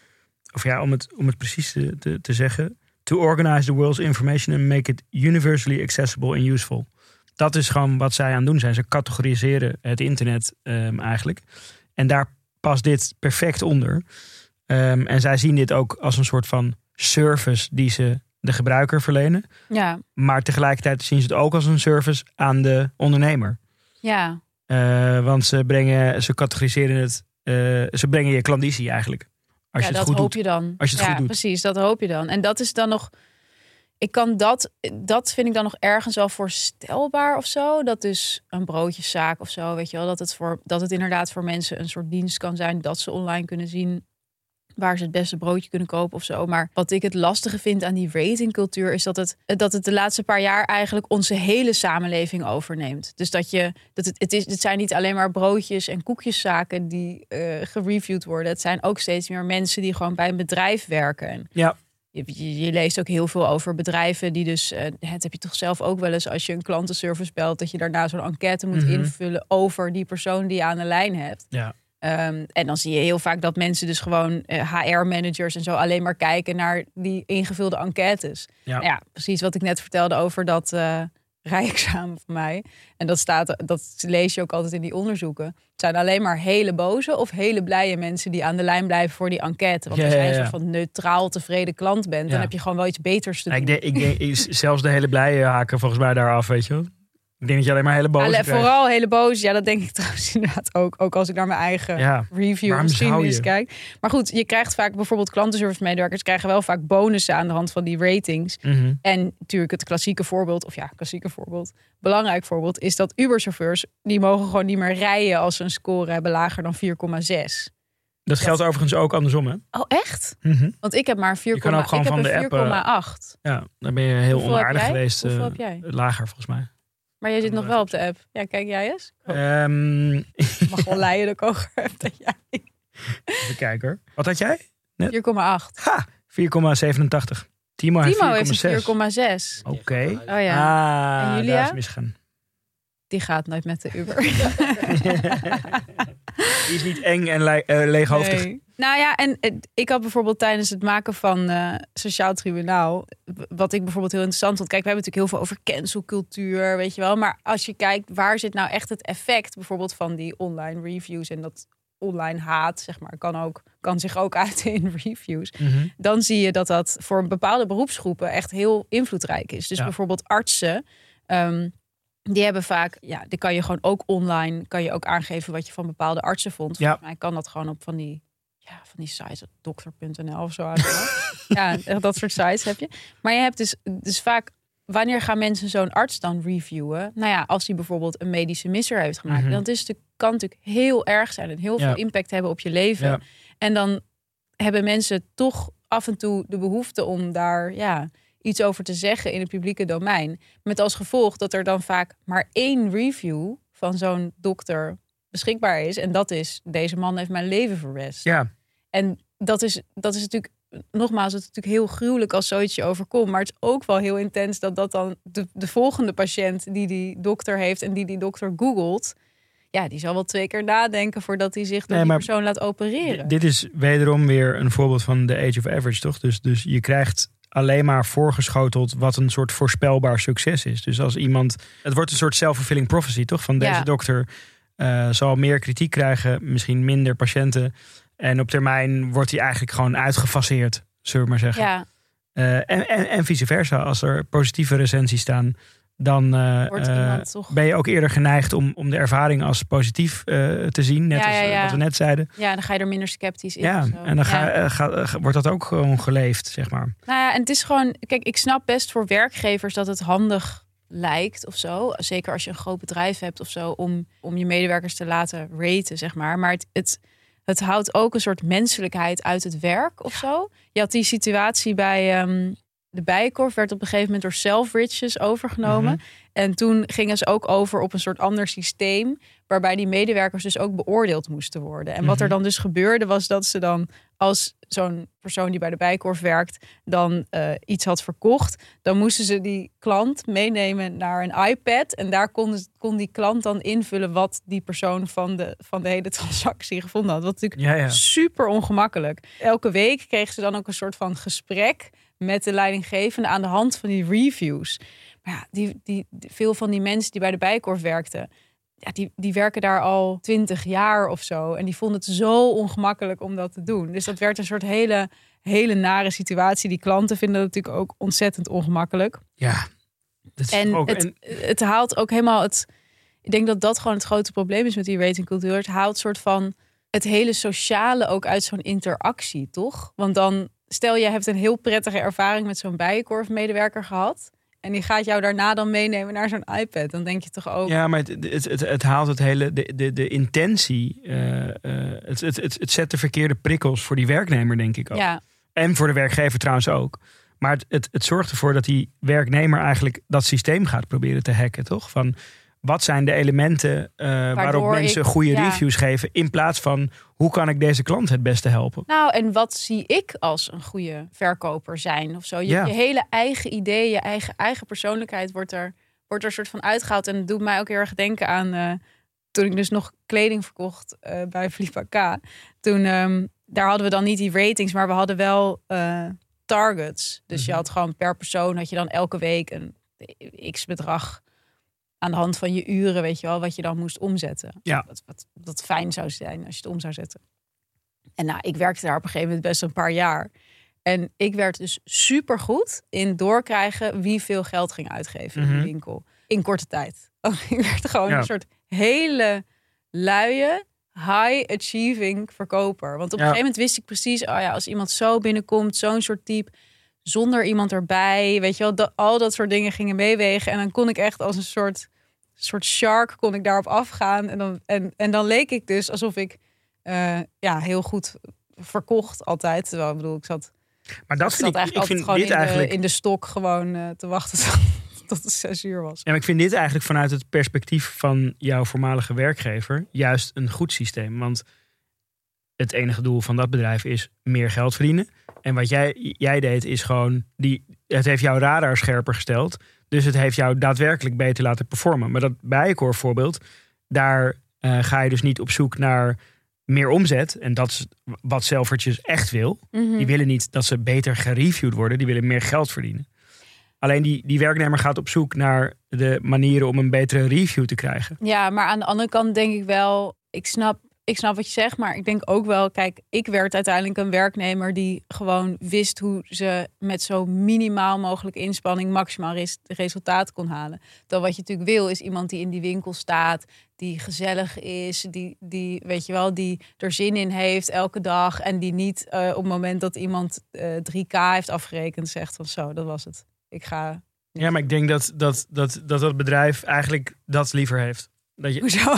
om het precies te zeggen, to organize the world's information and make it universally accessible and useful. Dat is gewoon wat zij aan het doen zijn. Ze categoriseren het internet eigenlijk. En daar past dit perfect onder. En zij zien dit ook als een soort van service die ze de gebruiker verlenen. Ja. Maar tegelijkertijd zien ze het ook als een service aan de ondernemer. Ja. Want ze categoriseren het. Ze brengen je klandizie eigenlijk. Als je het goed hoop doet. Je dan. Als je het goed doet. Precies, dat hoop je dan. En dat is dan nog. Dat vind ik dan nog ergens wel voorstelbaar of zo. Dat dus een broodjeszaak of zo, weet je wel, dat het inderdaad voor mensen een soort dienst kan zijn, dat ze online kunnen zien waar ze het beste broodje kunnen kopen of zo. Maar wat ik het lastige vind aan die ratingcultuur is dat het de laatste paar jaar eigenlijk onze hele samenleving overneemt. Dus het zijn niet alleen maar broodjes en koekjeszaken die gereviewd worden. Het zijn ook steeds meer mensen die gewoon bij een bedrijf werken. Ja. Je leest ook heel veel over bedrijven die dus, het heb je toch zelf ook wel eens als je een klantenservice belt, dat je daarna zo'n enquête moet invullen over die persoon die je aan de lijn hebt. Ja. En dan zie je heel vaak dat mensen dus gewoon HR-managers en zo alleen maar kijken naar die ingevulde enquêtes. Ja. Nou ja, precies wat ik net vertelde over dat rijexamen van mij. En dat lees je ook altijd in die onderzoeken. Het zijn alleen maar hele boze of hele blije mensen die aan de lijn blijven voor die enquête. Want als jij een soort van neutraal tevreden klant bent, dan heb je gewoon wel iets beters te doen. Ik denk zelfs de hele blije haken volgens mij daar af, weet je wel. Ik denk dat je alleen maar hele boze krijgt. Vooral hele boze. Ja, dat denk ik trouwens inderdaad ook. Ook als ik naar mijn eigen review geschiedenis kijk. Maar goed, je krijgt vaak bijvoorbeeld klantenservice medewerkers krijgen wel vaak bonussen aan de hand van die ratings. En natuurlijk het klassieke voorbeeld, belangrijk voorbeeld, is dat Uber-chauffeurs, die mogen gewoon niet meer rijden als ze een score hebben lager dan 4,6. Dat geldt overigens ook andersom, hè? Oh, echt? Want ik heb maar 4,8. Je kan ook gewoon van de app. Ja, dan ben je heel onaardig geweest. Hoeveel heb jij? Lager, volgens mij. Maar jij zit nog wel op de app. Ja, kijk jij eens? Ik mag wel leiden dat ik hoger heb dan jij. Even kijken hoor. Wat had jij? 4,8. Ha, 4,87. Timo heeft 4,6. Oké. Oh ja. En Julia? Daar is misgaan. Die gaat nooit met de Uber. Die is niet eng en leeghoofdig. Nee. Nou ja, en ik had bijvoorbeeld tijdens het maken van Sociaal Tribunaal, wat ik bijvoorbeeld heel interessant vond. Kijk, we hebben natuurlijk heel veel over cancelcultuur, weet je wel. Maar als je kijkt, waar zit nou echt het effect bijvoorbeeld van die online reviews en dat online haat, zeg maar, kan zich ook uiten in reviews. Dan zie je dat voor bepaalde beroepsgroepen echt heel invloedrijk is. Dus bijvoorbeeld artsen, die hebben vaak, die kan je gewoon ook online, kan je ook aangeven wat je van bepaalde artsen vond. Volgens mij kan dat gewoon op van die sites, dokter.nl of zo. Ja, dat soort sites heb je. Maar je hebt dus vaak, wanneer gaan mensen zo'n arts dan reviewen? Nou ja, als hij bijvoorbeeld een medische misser heeft gemaakt, dan kan het natuurlijk heel erg zijn en heel veel impact hebben op je leven. Ja. En dan hebben mensen toch af en toe de behoefte om daar iets over te zeggen in het publieke domein. Met als gevolg dat er dan vaak maar 1 review van zo'n dokter beschikbaar is. En dat is, deze man heeft mijn leven verpest. Ja. En dat is natuurlijk, nogmaals, het is natuurlijk heel gruwelijk als zoiets je overkomt. Maar het is ook wel heel intens dat dan de volgende patiënt die dokter heeft en die dokter googelt, die zal wel 2 keer nadenken voordat hij zich door die persoon laat opereren. Dit is wederom weer een voorbeeld van de age of average, toch? Dus je krijgt alleen maar voorgeschoteld wat een soort voorspelbaar succes is. Dus als iemand, het wordt een soort self-fulfilling prophecy, toch? Van deze dokter zal meer kritiek krijgen, misschien minder patiënten. En op termijn wordt hij eigenlijk gewoon uitgefaseerd, zullen we maar zeggen. Ja. En vice versa. Als er positieve recensies staan, dan iemand toch... ben je ook eerder geneigd om de ervaring als positief te zien. Net als wat we net zeiden. Ja, dan ga je er minder sceptisch in. Ja, en dan wordt dat ook gewoon geleefd, zeg maar. Nou ja, en het is gewoon... Kijk, ik snap best voor werkgevers dat het handig lijkt of zo. Zeker als je een groot bedrijf hebt of zo. Om je medewerkers te laten raten, zeg maar. Maar het houdt ook een soort menselijkheid uit het werk of zo. Je had die situatie bij... de Bijenkorf werd op een gegeven moment door Selfridges overgenomen. Mm-hmm. En toen gingen ze ook over op een soort ander systeem, waarbij die medewerkers dus ook beoordeeld moesten worden. En wat er dan dus gebeurde was dat ze dan, als zo'n persoon die bij de Bijenkorf werkt, dan iets had verkocht, dan moesten ze die klant meenemen naar een iPad. En daar kon die klant dan invullen wat die persoon van de hele transactie gevonden had. Wat natuurlijk super ongemakkelijk. Elke week kregen ze dan ook een soort van gesprek met de leidinggevende aan de hand van die reviews. Maar ja, veel van die mensen die bij de Bijenkorf werkten, die werken daar al 20 jaar of zo. En die vonden het zo ongemakkelijk om dat te doen. Dus dat werd een soort hele nare situatie. Die klanten vinden dat natuurlijk ook ontzettend ongemakkelijk. Ja. Het haalt ook helemaal ik denk dat gewoon het grote probleem is met die ratingcultuur. Het haalt soort van het hele sociale ook uit zo'n interactie, toch? Want dan, stel je hebt een heel prettige ervaring met zo'n Bijenkorf-medewerker gehad. En die gaat jou daarna dan meenemen naar zo'n iPad. Dan denk je toch ook... Ja, maar het haalt het hele... De intentie... Het zet de verkeerde prikkels voor die werknemer, denk ik ook. Ja. En voor de werkgever trouwens ook. Maar het zorgt ervoor dat die werknemer eigenlijk dat systeem gaat proberen te hacken, toch? Van, wat zijn de elementen waarop mensen goede reviews geven, in plaats van, hoe kan ik deze klant het beste helpen? Nou, en wat zie ik als een goede verkoper zijn of zo? Je hele eigen idee, je eigen persoonlijkheid wordt er een soort van uitgehaald. En het doet mij ook heel erg denken aan toen ik dus nog kleding verkocht bij Flippa K. Toen, daar hadden we dan niet die ratings, maar we hadden wel targets. Dus je had gewoon per persoon, had je dan elke week een x bedrag aan de hand van je uren, weet je wel, wat je dan moest omzetten. Ja. Wat fijn zou zijn als je het om zou zetten. En nou, ik werkte daar op een gegeven moment best een paar jaar. En ik werd dus supergoed in doorkrijgen wie veel geld ging uitgeven in de winkel. In korte tijd. Ik werd gewoon een soort hele luie, high-achieving verkoper. Want op een gegeven moment wist ik precies, als iemand zo binnenkomt, zo'n soort type, zonder iemand erbij, weet je wel, al dat soort dingen gingen meewegen. En dan kon ik echt als een soort shark kon ik daarop afgaan. En dan leek ik dus alsof ik heel goed verkocht altijd. Terwijl, ik bedoel, ik zat in de stok gewoon te wachten tot het 6 uur was. Ja, maar ik vind dit eigenlijk vanuit het perspectief van jouw voormalige werkgever juist een goed systeem. Want het enige doel van dat bedrijf is meer geld verdienen. En wat jij deed is gewoon, het heeft jouw radar scherper gesteld. Dus het heeft jou daadwerkelijk beter laten performen. Maar dat Bijenkorf voorbeeld, daar ga je dus niet op zoek naar meer omzet. En dat is wat Selfridges echt wil. Mm-hmm. Die willen niet dat ze beter gereviewd worden. Die willen meer geld verdienen. Alleen die werknemer gaat op zoek naar de manieren om een betere review te krijgen. Ja, maar aan de andere kant denk ik wel, ik snap wat je zegt, maar ik denk ook wel, kijk, ik werd uiteindelijk een werknemer die gewoon wist hoe ze met zo minimaal mogelijke inspanning maximaal resultaat kon halen. Dan wat je natuurlijk wil, is iemand die in die winkel staat, die gezellig is, die weet je wel, die er zin in heeft elke dag en die niet op het moment dat iemand 3K heeft afgerekend zegt van zo, dat was het. Ik ga. Ja, maar ik denk dat bedrijf eigenlijk dat liever heeft. Hoezo?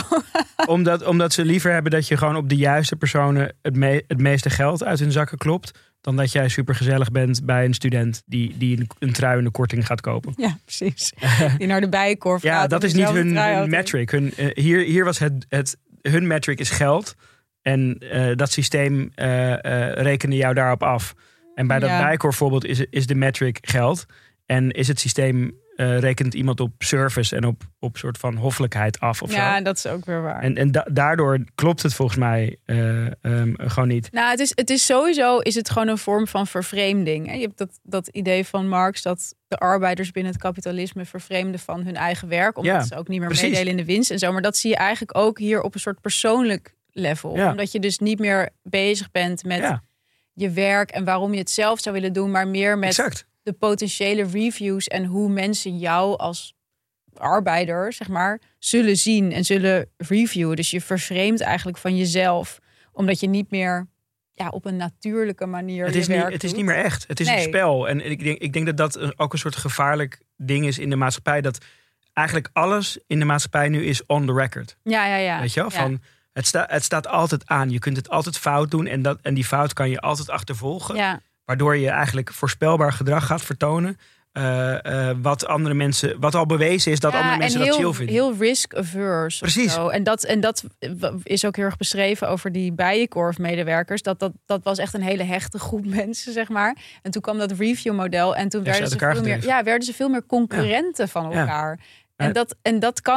Omdat ze liever hebben dat je gewoon op de juiste personen het meeste geld uit hun zakken klopt, dan dat jij supergezellig bent bij een student die een trui in de korting gaat kopen. Ja, precies. Die naar de Bijenkorf gaat. Ja, dat is niet hun metric. Hier was hun metric is geld. En dat systeem rekende jou daarop af. En bij dat Bijenkorf voorbeeld is de metric geld. En is het systeem rekent iemand op service en op soort van hoffelijkheid af of ja, zo. Dat is ook weer waar. En daardoor klopt het volgens mij gewoon niet. Nou, het is sowieso gewoon een vorm van vervreemding. Je hebt dat idee van Marx dat de arbeiders binnen het kapitalisme vervreemden van hun eigen werk, omdat ze ook niet meer meedelen in de winst en zo. Maar dat zie je eigenlijk ook hier op een soort persoonlijk level. Ja. Omdat je dus niet meer bezig bent met je werk en waarom je het zelf zou willen doen, maar meer met de potentiële reviews en hoe mensen jou als arbeider, zeg maar, zullen zien en zullen reviewen. Dus je vervreemdt eigenlijk van jezelf, omdat je niet meer op een natuurlijke manier het is niet meer echt. Het is een spel. En ik denk dat ook een soort gevaarlijk ding is in de maatschappij. Dat eigenlijk alles in de maatschappij nu is on the record. Ja. Weet je wel? Van, het staat altijd aan. Je kunt het altijd fout doen. En die fout kan je altijd achtervolgen. Ja. Waardoor je eigenlijk voorspelbaar gedrag gaat vertonen. Wat al bewezen is dat andere mensen dat chill vinden. Heel risk-averse. Precies. En dat is ook heel erg beschreven over die Bijenkorf-medewerkers. Dat was echt een hele hechte groep mensen, zeg maar. En toen kwam dat review-model. En toen werden ze veel meer concurrenten van elkaar. En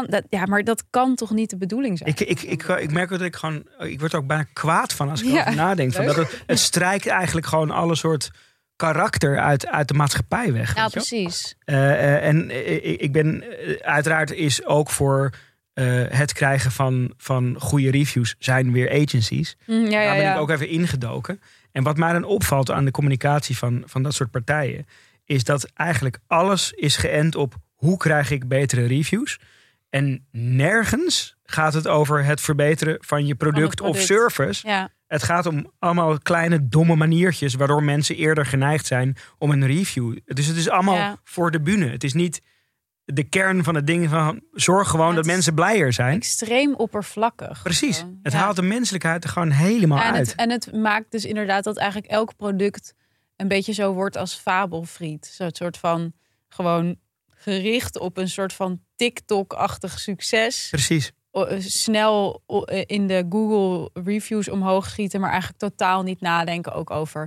dat kan toch niet de bedoeling zijn? Ik merk dat ik word er ook bijna kwaad van als ik erover nadenk. Van dat het strijkt eigenlijk gewoon alle soort karakter uit de maatschappij weg. Ja, precies. En ik ben uiteraard is ook voor het krijgen van goede reviews zijn weer agencies. Daar ben ik ook even ingedoken. En wat mij dan opvalt aan de communicatie van dat soort partijen, is dat eigenlijk alles is geënt op hoe krijg ik betere reviews. En nergens gaat het over het verbeteren van je product of service. Ja. Het gaat om allemaal kleine domme maniertjes waardoor mensen eerder geneigd zijn om een review. Dus het is allemaal voor de bühne. Het is niet de kern van het ding van zorg gewoon dat mensen blijer zijn. Extreem oppervlakkig. Precies. Het haalt de menselijkheid er gewoon helemaal uit. Het maakt dus inderdaad dat eigenlijk elk product een beetje zo wordt als fabelfriet. Zo'n soort van gewoon gericht op een soort van TikTok-achtig succes. Precies. Snel in de Google reviews omhoog schieten, maar eigenlijk totaal niet nadenken ook over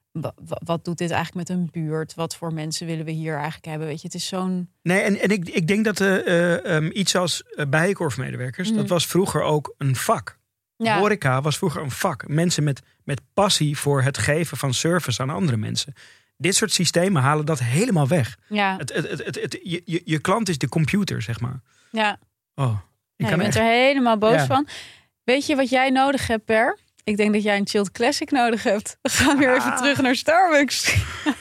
wat doet dit eigenlijk met een buurt? Wat voor mensen willen we hier eigenlijk hebben? Weet je, het is zo'n... Nee, en ik denk dat iets als Bijenkorf-medewerkers, dat was vroeger ook een vak. Ja. Horeca was vroeger een vak. Mensen met passie voor het geven van service aan andere mensen. Dit soort systemen halen dat helemaal weg. Ja. Je klant is de computer, zeg maar. Ja. Oh, je bent er helemaal boos van. Weet je wat jij nodig hebt, Per? Ik denk dat jij een chilled classic nodig hebt. We gaan weer even terug naar Starbucks.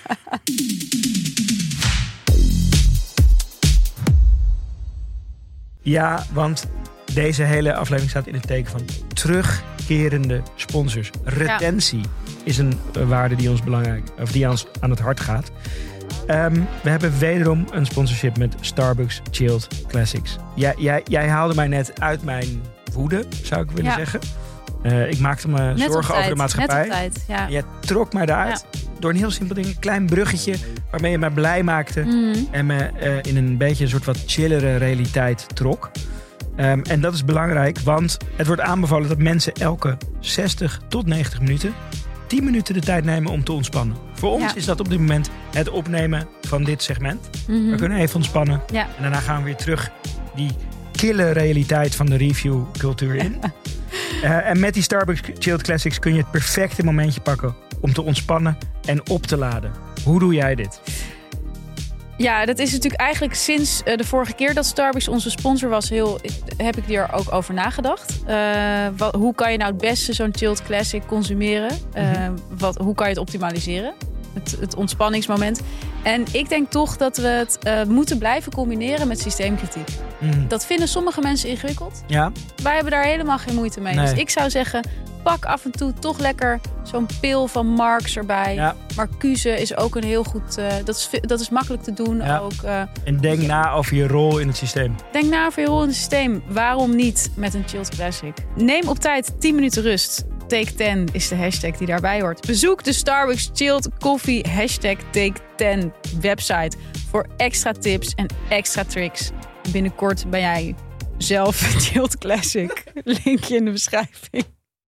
Ja, want deze hele aflevering staat in het teken van terugkerende sponsors. Retentie is een waarde die ons die ons aan het hart gaat. We hebben wederom een sponsorship met Starbucks Chilled Classics. Jij haalde mij net uit mijn woede, zou ik willen zeggen. Ik maakte me zorgen over de maatschappij. Net op tijd, ja. Jij trok mij daaruit door een heel simpel ding. Een klein bruggetje waarmee je mij blij maakte. En me in een beetje een soort wat chillere realiteit trok. En dat is belangrijk, want het wordt aanbevolen dat mensen elke 60 tot 90 minuten 10 minuten de tijd nemen om te ontspannen. Voor ons is dat op dit moment het opnemen van dit segment. We kunnen even ontspannen. Ja. En daarna gaan we weer terug die kille realiteit van de reviewcultuur in. En met die Starbucks Chilled Classics kun je het perfecte momentje pakken om te ontspannen en op te laden. Hoe doe jij dit? Ja, dat is natuurlijk eigenlijk sinds de vorige keer dat Starbucks onze sponsor was, heb ik er ook over nagedacht. Hoe kan je nou het beste zo'n Chilled Classic consumeren? Hoe kan je het optimaliseren? Het ontspanningsmoment. En ik denk toch dat we het moeten blijven combineren met systeemkritiek. Dat vinden sommige mensen ingewikkeld. Ja. Wij hebben daar helemaal geen moeite mee. Nee. Dus ik zou zeggen, pak af en toe toch lekker zo'n pil van Marx erbij. Ja. Marcuse is ook een heel goed... Dat is makkelijk te doen. Ja. Ook, en denk na over je rol in het systeem. Denk na over je rol in het systeem. Waarom niet met een Chilled Classic? Neem op tijd 10 minuten rust. Take 10 is de hashtag die daarbij hoort. Bezoek de Starbucks Chilled Coffee Take 10 website voor extra tips en extra tricks. Binnenkort ben jij zelf een Chilled Classic. Linkje in de beschrijving.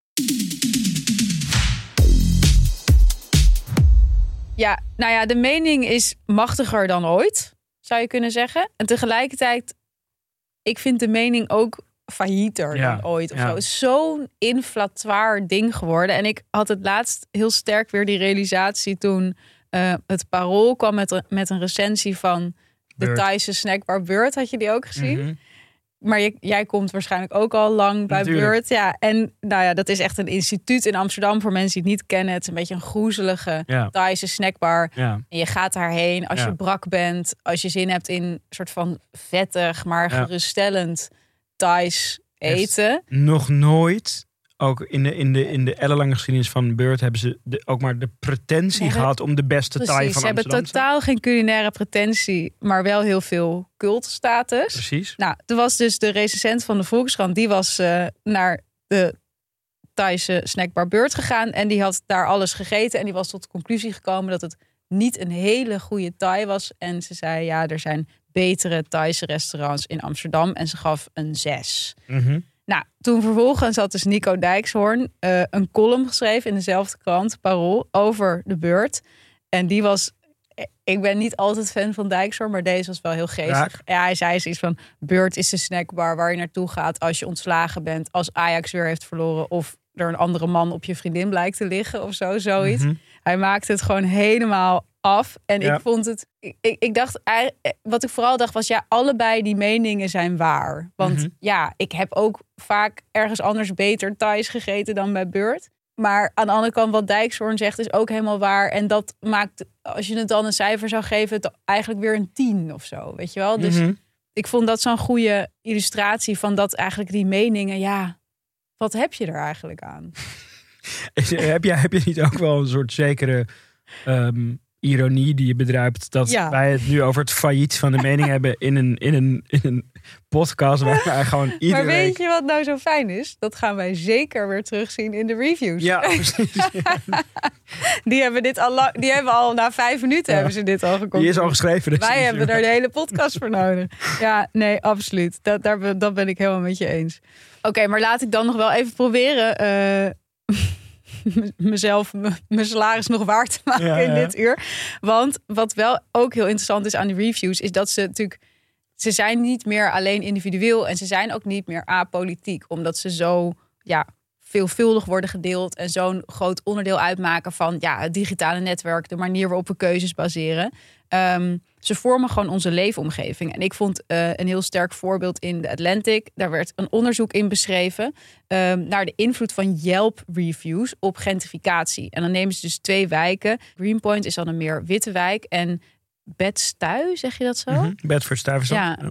Ja, nou ja, de mening is machtiger dan ooit, zou je kunnen zeggen. En tegelijkertijd, ik vind de mening ook faillieter dan ooit. Of zo. Het is zo'n inflatoire ding geworden. En ik had het laatst heel sterk weer die realisatie toen het Parool kwam met een recensie van de Thaise snackbar Bird. Had je die ook gezien? Maar jij komt waarschijnlijk ook al lang bij Beurt. Ja, en dat is echt een instituut in Amsterdam voor mensen die het niet kennen. Het is een beetje een groezelige Thaise snackbar. Ja. En je gaat daarheen als je brak bent. Als je zin hebt in een soort van vettig, maar geruststellend Thais eten. Nog nooit, ook in de ellenlange geschiedenis van Beurt, hebben ze ook maar de pretentie gehad om de beste Thai van Amsterdam te zijn. Ze hebben totaal geen culinaire pretentie, maar wel heel veel cultstatus. Precies. Nou, toen was dus de recensent van de Volkskrant, die was naar de Thaise snackbar Beurt gegaan en die had daar alles gegeten en die was tot de conclusie gekomen dat het niet een hele goede Thai was. En ze zei, er zijn betere Thaise restaurants in Amsterdam en ze gaf een 6. Mm-hmm. Nou, toen vervolgens had dus Nico Dijkshoorn een column geschreven in dezelfde krant, Parool, over de Beurt. En die was, ik ben niet altijd fan van Dijkshoorn, maar deze was wel heel geestig. Ja, hij zei zoiets van, Beurt is de snackbar waar je naartoe gaat als je ontslagen bent, als Ajax weer heeft verloren of er een andere man op je vriendin blijkt te liggen of zoiets. Mm-hmm. Hij maakte het gewoon helemaal af. En ik vond het... Ik dacht... Wat ik vooral dacht was... allebei die meningen zijn waar. Want ik heb ook vaak ergens anders beter Thais gegeten dan bij Beurt. Maar aan de andere kant wat Dijkshoorn zegt is ook helemaal waar. En dat maakt... Als je het dan een cijfer zou geven... het eigenlijk weer een 10 of zo. Weet je wel? Dus ik vond dat zo'n goede illustratie van dat eigenlijk die meningen... wat heb je er eigenlijk aan? Heb je niet ook wel een soort zekere... ironie die je bedruipt dat wij het nu over het failliet van de mening hebben in een podcast waar wij gewoon iedere Maar weet week... je wat nou zo fijn is? Dat gaan wij zeker weer terugzien in de reviews. Ja, precies. Die hebben al na 5 minuten hebben ze dit al gekocht. Die is al geschreven. Dus wij hebben daar de hele podcast voor nodig. Ja, nee, absoluut. Dat ben ik helemaal met je eens. Oké, maar laat ik dan nog wel even proberen... mezelf mijn salaris nog waard te maken in dit uur. Want wat wel ook heel interessant is aan die reviews... is dat ze natuurlijk... Ze zijn niet meer alleen individueel... en ze zijn ook niet meer apolitiek. Omdat ze zo veelvuldig worden gedeeld... en zo'n groot onderdeel uitmaken van het digitale netwerk... de manier waarop we keuzes baseren... Ze vormen gewoon onze leefomgeving. En ik vond een heel sterk voorbeeld in The Atlantic. Daar werd een onderzoek in beschreven... naar de invloed van Yelp-reviews op gentrificatie. En dan nemen ze dus 2 wijken. Greenpoint is dan een meer witte wijk. En Bed-Stuy, zeg je dat zo? Mm-hmm. Bedford-Stuyvesant.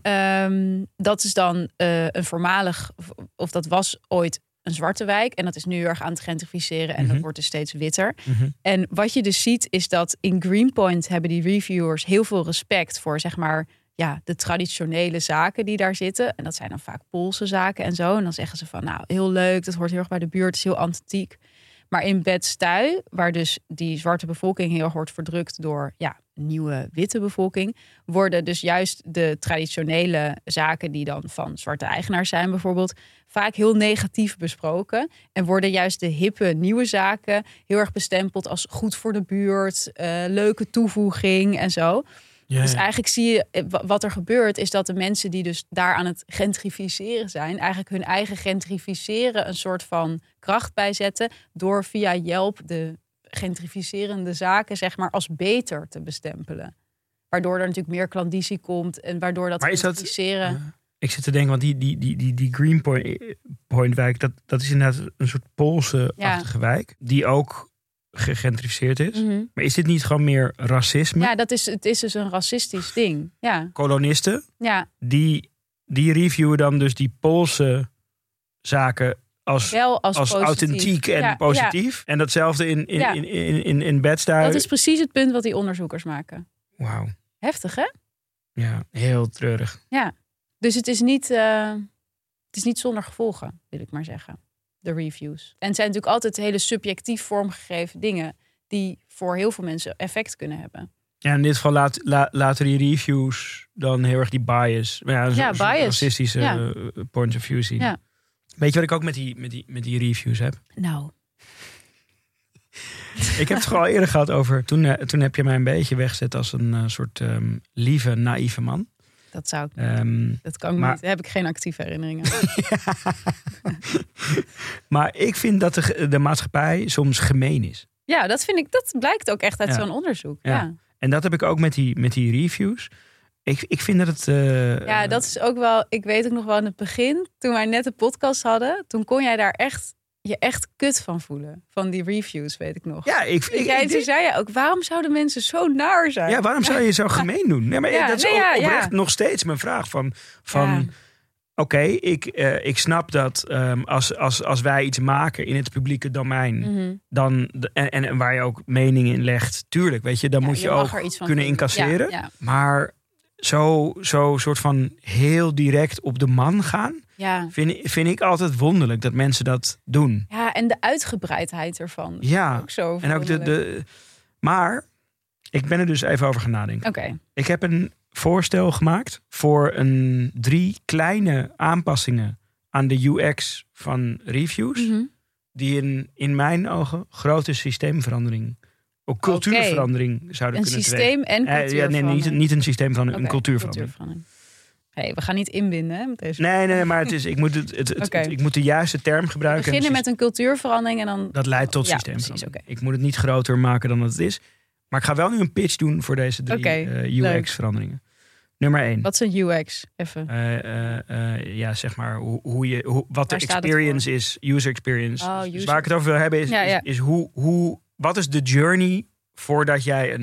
Dat is dan een voormalig... of dat was ooit... een zwarte wijk. En dat is nu heel erg aan het gentrificeren. En dat wordt dus steeds witter. Mm-hmm. En wat je dus ziet is dat in Greenpoint... hebben die reviewers heel veel respect voor... zeg maar de traditionele zaken die daar zitten. En dat zijn dan vaak Poolse zaken en zo. En dan zeggen ze van heel leuk. Dat hoort heel erg bij de buurt. Het is heel authentiek. Maar in Bed-Stuy, waar dus die zwarte bevolking heel erg wordt verdrukt... door nieuwe witte bevolking... worden dus juist de traditionele zaken... die dan van zwarte eigenaars zijn bijvoorbeeld... vaak heel negatief besproken. En worden juist de hippe nieuwe zaken... heel erg bestempeld als goed voor de buurt... leuke toevoeging en zo. Ja. Dus eigenlijk zie je wat er gebeurt... is dat de mensen die dus daar aan het gentrificeren zijn... eigenlijk hun eigen gentrificeren een soort van kracht bijzetten... door via Yelp de gentrificerende zaken zeg maar als beter te bestempelen. Waardoor er natuurlijk meer klandizie komt... en waardoor dat gentrificeren... Ik zit te denken, want die Greenpoint wijk... dat is inderdaad een soort Poolse-achtige wijk... die ook gegentrificeerd is. Mm-hmm. Maar is dit niet gewoon meer racisme? Ja, het is dus een racistisch ding. Ja. Kolonisten, die reeviewen dan dus die Poolse zaken als authentiek en positief. Ja. En datzelfde in Bed-Stuy. Dat is precies het punt wat die onderzoekers maken. Wauw. Heftig, hè? Ja, heel treurig. Ja, dus het is niet zonder gevolgen, wil ik maar zeggen. De reviews. En het zijn natuurlijk altijd hele subjectief vormgegeven dingen... die voor heel veel mensen effect kunnen hebben. Ja, in dit geval laten die reviews dan heel erg die bias... bias. Racistische point of view zien. Ja. Weet je wat ik ook met die reviews heb? Nou. Ik heb het gewoon eerder gehad over... Toen heb je mij een beetje weggezet als een soort lieve, naïeve man. Dat zou ik dat kan ik niet. Daar heb ik geen actieve herinneringen. Maar ik vind dat de maatschappij soms gemeen is. Ja, dat blijkt ook echt uit zo'n onderzoek. Ja. En dat heb ik ook met die reviews. Ik vind dat het... Ja, dat is ook wel... Ik weet ook nog wel in het begin, toen wij net de podcast hadden, toen kon jij daar je echt kut van voelen. Van die reviews, weet ik nog. Ja, toen zei je ook, waarom zouden mensen zo naar zijn? Ja, waarom zou je zo gemeen doen? Nee, maar dat is oprecht nog steeds mijn vraag van oké, ik snap dat als wij iets maken in het publieke domein, dan en waar je ook meningen in legt, tuurlijk, weet je, dan moet je ook kunnen incasseren. Ja. Maar zo soort van heel direct op de man gaan, vind ik altijd wonderlijk dat mensen dat doen. Ja, en de uitgebreidheid ervan. Ja, ook zo en ook maar ik ben er dus even over gaan nadenken. Oké. Ik heb een voorstel gemaakt voor 3 kleine aanpassingen aan de UX van reviews, die in mijn ogen grote systeemverandering, ook cultuurverandering zouden kunnen teweeg. Een systeem en cultuurverandering. Nee, niet een systeemverandering, een cultuurverandering. Hey, we gaan niet inbinden, hè, met deze. Nee, maar ik moet de juiste term gebruiken. We beginnen met een cultuurverandering en dan... Dat leidt tot systeemverandering. Okay. Ik moet het niet groter maken dan het is. Maar ik ga wel nu een pitch doen voor deze 3 UX-veranderingen. Nummer 1. Wat is een UX? Even. Zeg maar wat de experience is, user experience. Dus waar ik het over wil hebben is wat is de journey voordat jij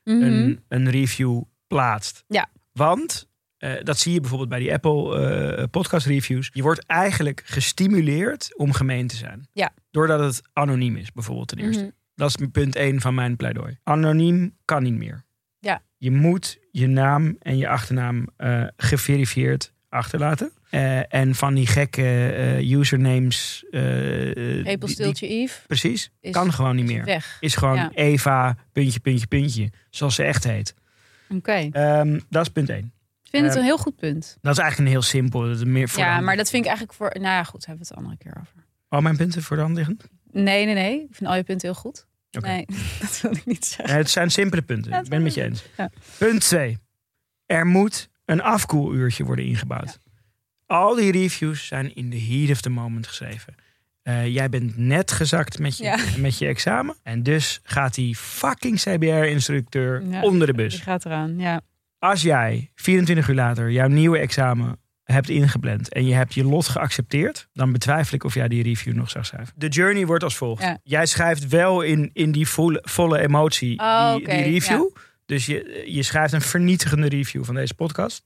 een review plaatst? Ja. Want dat zie je bijvoorbeeld bij die Apple podcast reviews. Je wordt eigenlijk gestimuleerd om gemeen te zijn. Ja. Doordat het anoniem is, bijvoorbeeld ten eerste. Dat is punt 1 van mijn pleidooi. Anoniem kan niet meer. Ja. Je moet je naam en je achternaam geverifieerd achterlaten. En van die gekke usernames... Repelstiltje Yves. Precies. Kan gewoon niet meer. Weg. Is gewoon Eva, puntje. Zoals ze echt heet. Oké. Dat is punt 1. Ik vind het een heel goed punt. Dat is eigenlijk een heel simpel. Dat is meer voor maar dat vind ik eigenlijk voor... Nou ja, goed, hebben we het een andere keer over. Al mijn punten voor de hand liggen? Nee. Ik vind al je punten heel goed. Okay. Nee, dat wil ik niet zeggen. Het zijn simpele punten. Ik ben het met je eens. Ja. Punt 2. Er moet een afkoeluurtje worden ingebouwd. Ja. Al die reviews zijn in the heat of the moment geschreven. Jij bent net gezakt met je examen. En dus gaat die fucking CBR-instructeur onder de bus. Die gaat eraan, ja. Als jij 24 uur later jouw nieuwe examen hebt ingepland en je hebt je lot geaccepteerd, dan betwijfel ik of jij die review nog zou schrijven. De journey wordt als volgt. Ja. Jij schrijft wel in die volle emotie die review. Ja. Dus je schrijft een vernietigende review van deze podcast.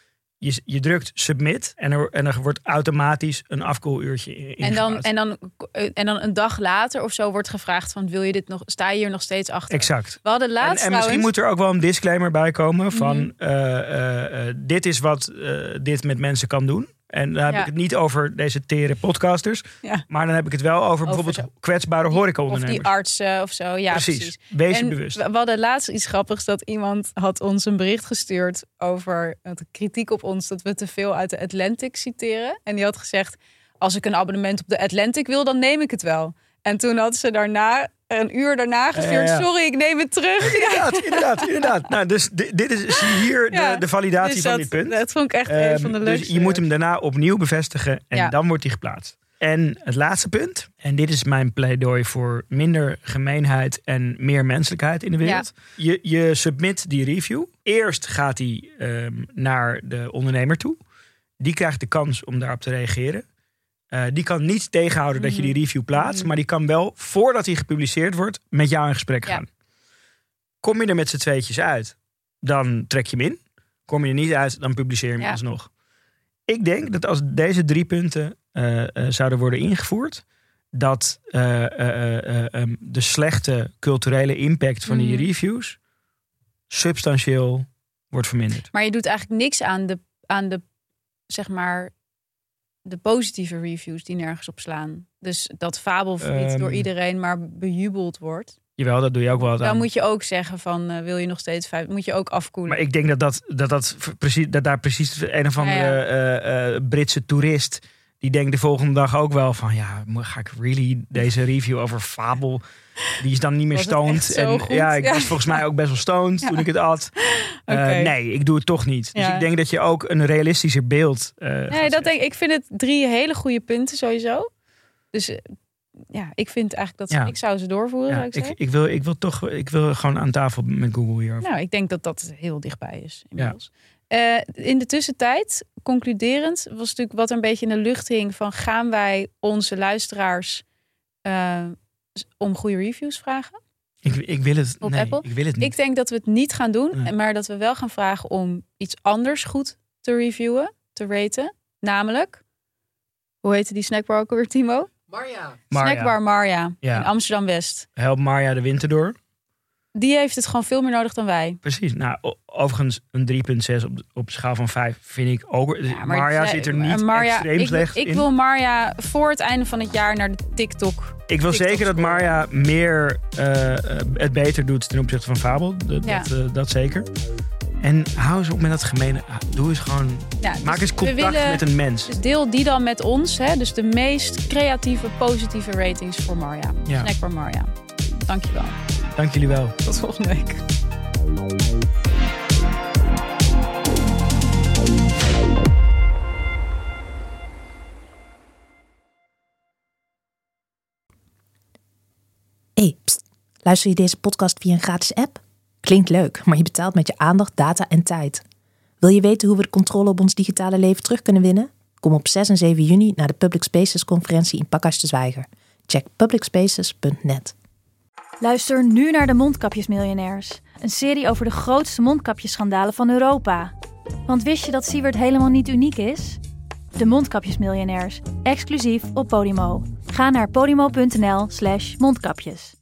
Je drukt submit en er wordt automatisch een afkoeluurtje ingebouwd. En dan een dag later of zo wordt gevraagd van, wil je dit nog? Sta je hier nog steeds achter? Exact. We hadden laatst en misschien moet er ook wel een disclaimer bij komen van dit is wat dit met mensen kan doen. En dan heb ik het niet over deze tere podcasters. Ja. Maar dan heb ik het wel over bijvoorbeeld kwetsbare horecaondernemers. Of die artsen of zo. Ja, precies. Wees je bewust. We hadden laatst iets grappigs dat iemand had ons een bericht gestuurd over de kritiek op ons dat we te veel uit de Atlantic citeren. En die had gezegd, als ik een abonnement op de Atlantic wil, dan neem ik het wel. En toen had ze een uur daarna gestuurd, sorry, ik neem het terug. Inderdaad. Nou, dus dit is hier de validatie dus van dit punt. Dat vond ik echt een van de leukste. Dus je moet hem daarna opnieuw bevestigen en dan wordt hij geplaatst. En het laatste punt, en dit is mijn pleidooi voor minder gemeenheid en meer menselijkheid in de wereld. Ja. Je submit die review. Eerst gaat die naar de ondernemer toe. Die krijgt de kans om daarop te reageren. Die kan niet tegenhouden dat je die review plaatst. Maar die kan wel, voordat die gepubliceerd wordt, met jou in gesprek gaan. Kom je er met z'n tweetjes uit, dan trek je hem in. Kom je er niet uit, dan publiceer je hem alsnog. Ik denk dat als deze 3 punten zouden worden ingevoerd, dat de slechte culturele impact van die reviews substantieel wordt verminderd. Maar je doet eigenlijk niks aan de zeg maar, de positieve reviews die nergens op slaan. Dus dat Fabelvriend door iedereen maar bejubeld wordt. Jawel, dat doe je ook wel. Dan moet je ook zeggen van, wil je nog steeds 5? Moet je ook afkoelen. Maar ik denk dat daar precies een of andere Britse toerist, die denkt de volgende dag ook wel van, ga ik really deze review over Fabel? Die is dan niet meer stoned. En was volgens mij ook best wel stoned toen ik het at. Nee, ik doe het toch niet. Dus ik denk dat je ook een realistischer beeld ik vind het 3 hele goede punten sowieso. Dus ik vind eigenlijk dat ik zou ze doorvoeren. Ik wil gewoon aan tafel met Google hierover. Nou, ik denk dat dat heel dichtbij is inmiddels. In de tussentijd, concluderend, was natuurlijk wat er een beetje in de lucht hing van gaan wij onze luisteraars om goede reviews vragen? Ik wil het. Op Nee, Apple? ik wil het niet. Ik denk dat we het niet gaan doen, Nee. maar dat we wel gaan vragen om iets anders goed te raten. Namelijk, hoe heette die snackbar ook alweer, Timo? Marja. Snackbar Marja Ja. in Amsterdam-West. Help Marja de winter door. Die heeft het gewoon veel meer nodig dan wij. Precies. Nou, overigens een 3,6 op schaal van 5 vind ik ook. Ja, Marja zit er niet extreem slecht in. Ik wil Marja voor het einde van het jaar naar de TikTok. Ik wil zeker dat Marja meer het beter doet ten opzichte van Fabel. Dat zeker. En hou eens op met dat gemene. Doe eens gewoon. Ja, maak dus eens contact met een mens. Dus deel die dan met ons. Hè? Dus de meest creatieve, positieve ratings voor Marja. Ja. Snackbar Marja. Dankjewel. Dank jullie wel. Tot volgende week. Hey, pst, luister je deze podcast via een gratis app? Klinkt leuk, maar je betaalt met je aandacht, data en tijd. Wil je weten hoe we de controle op ons digitale leven terug kunnen winnen? Kom op 6 en 7 juni naar de Public Spaces conferentie in Pakhuis de Zwijger. Check publicspaces.net. Luister nu naar de Mondkapjesmiljonairs. Een serie over de grootste mondkapjesschandalen van Europa. Want wist je dat Siewert helemaal niet uniek is? De Mondkapjesmiljonairs, exclusief op Podimo. Ga naar podimo.nl/mondkapjes.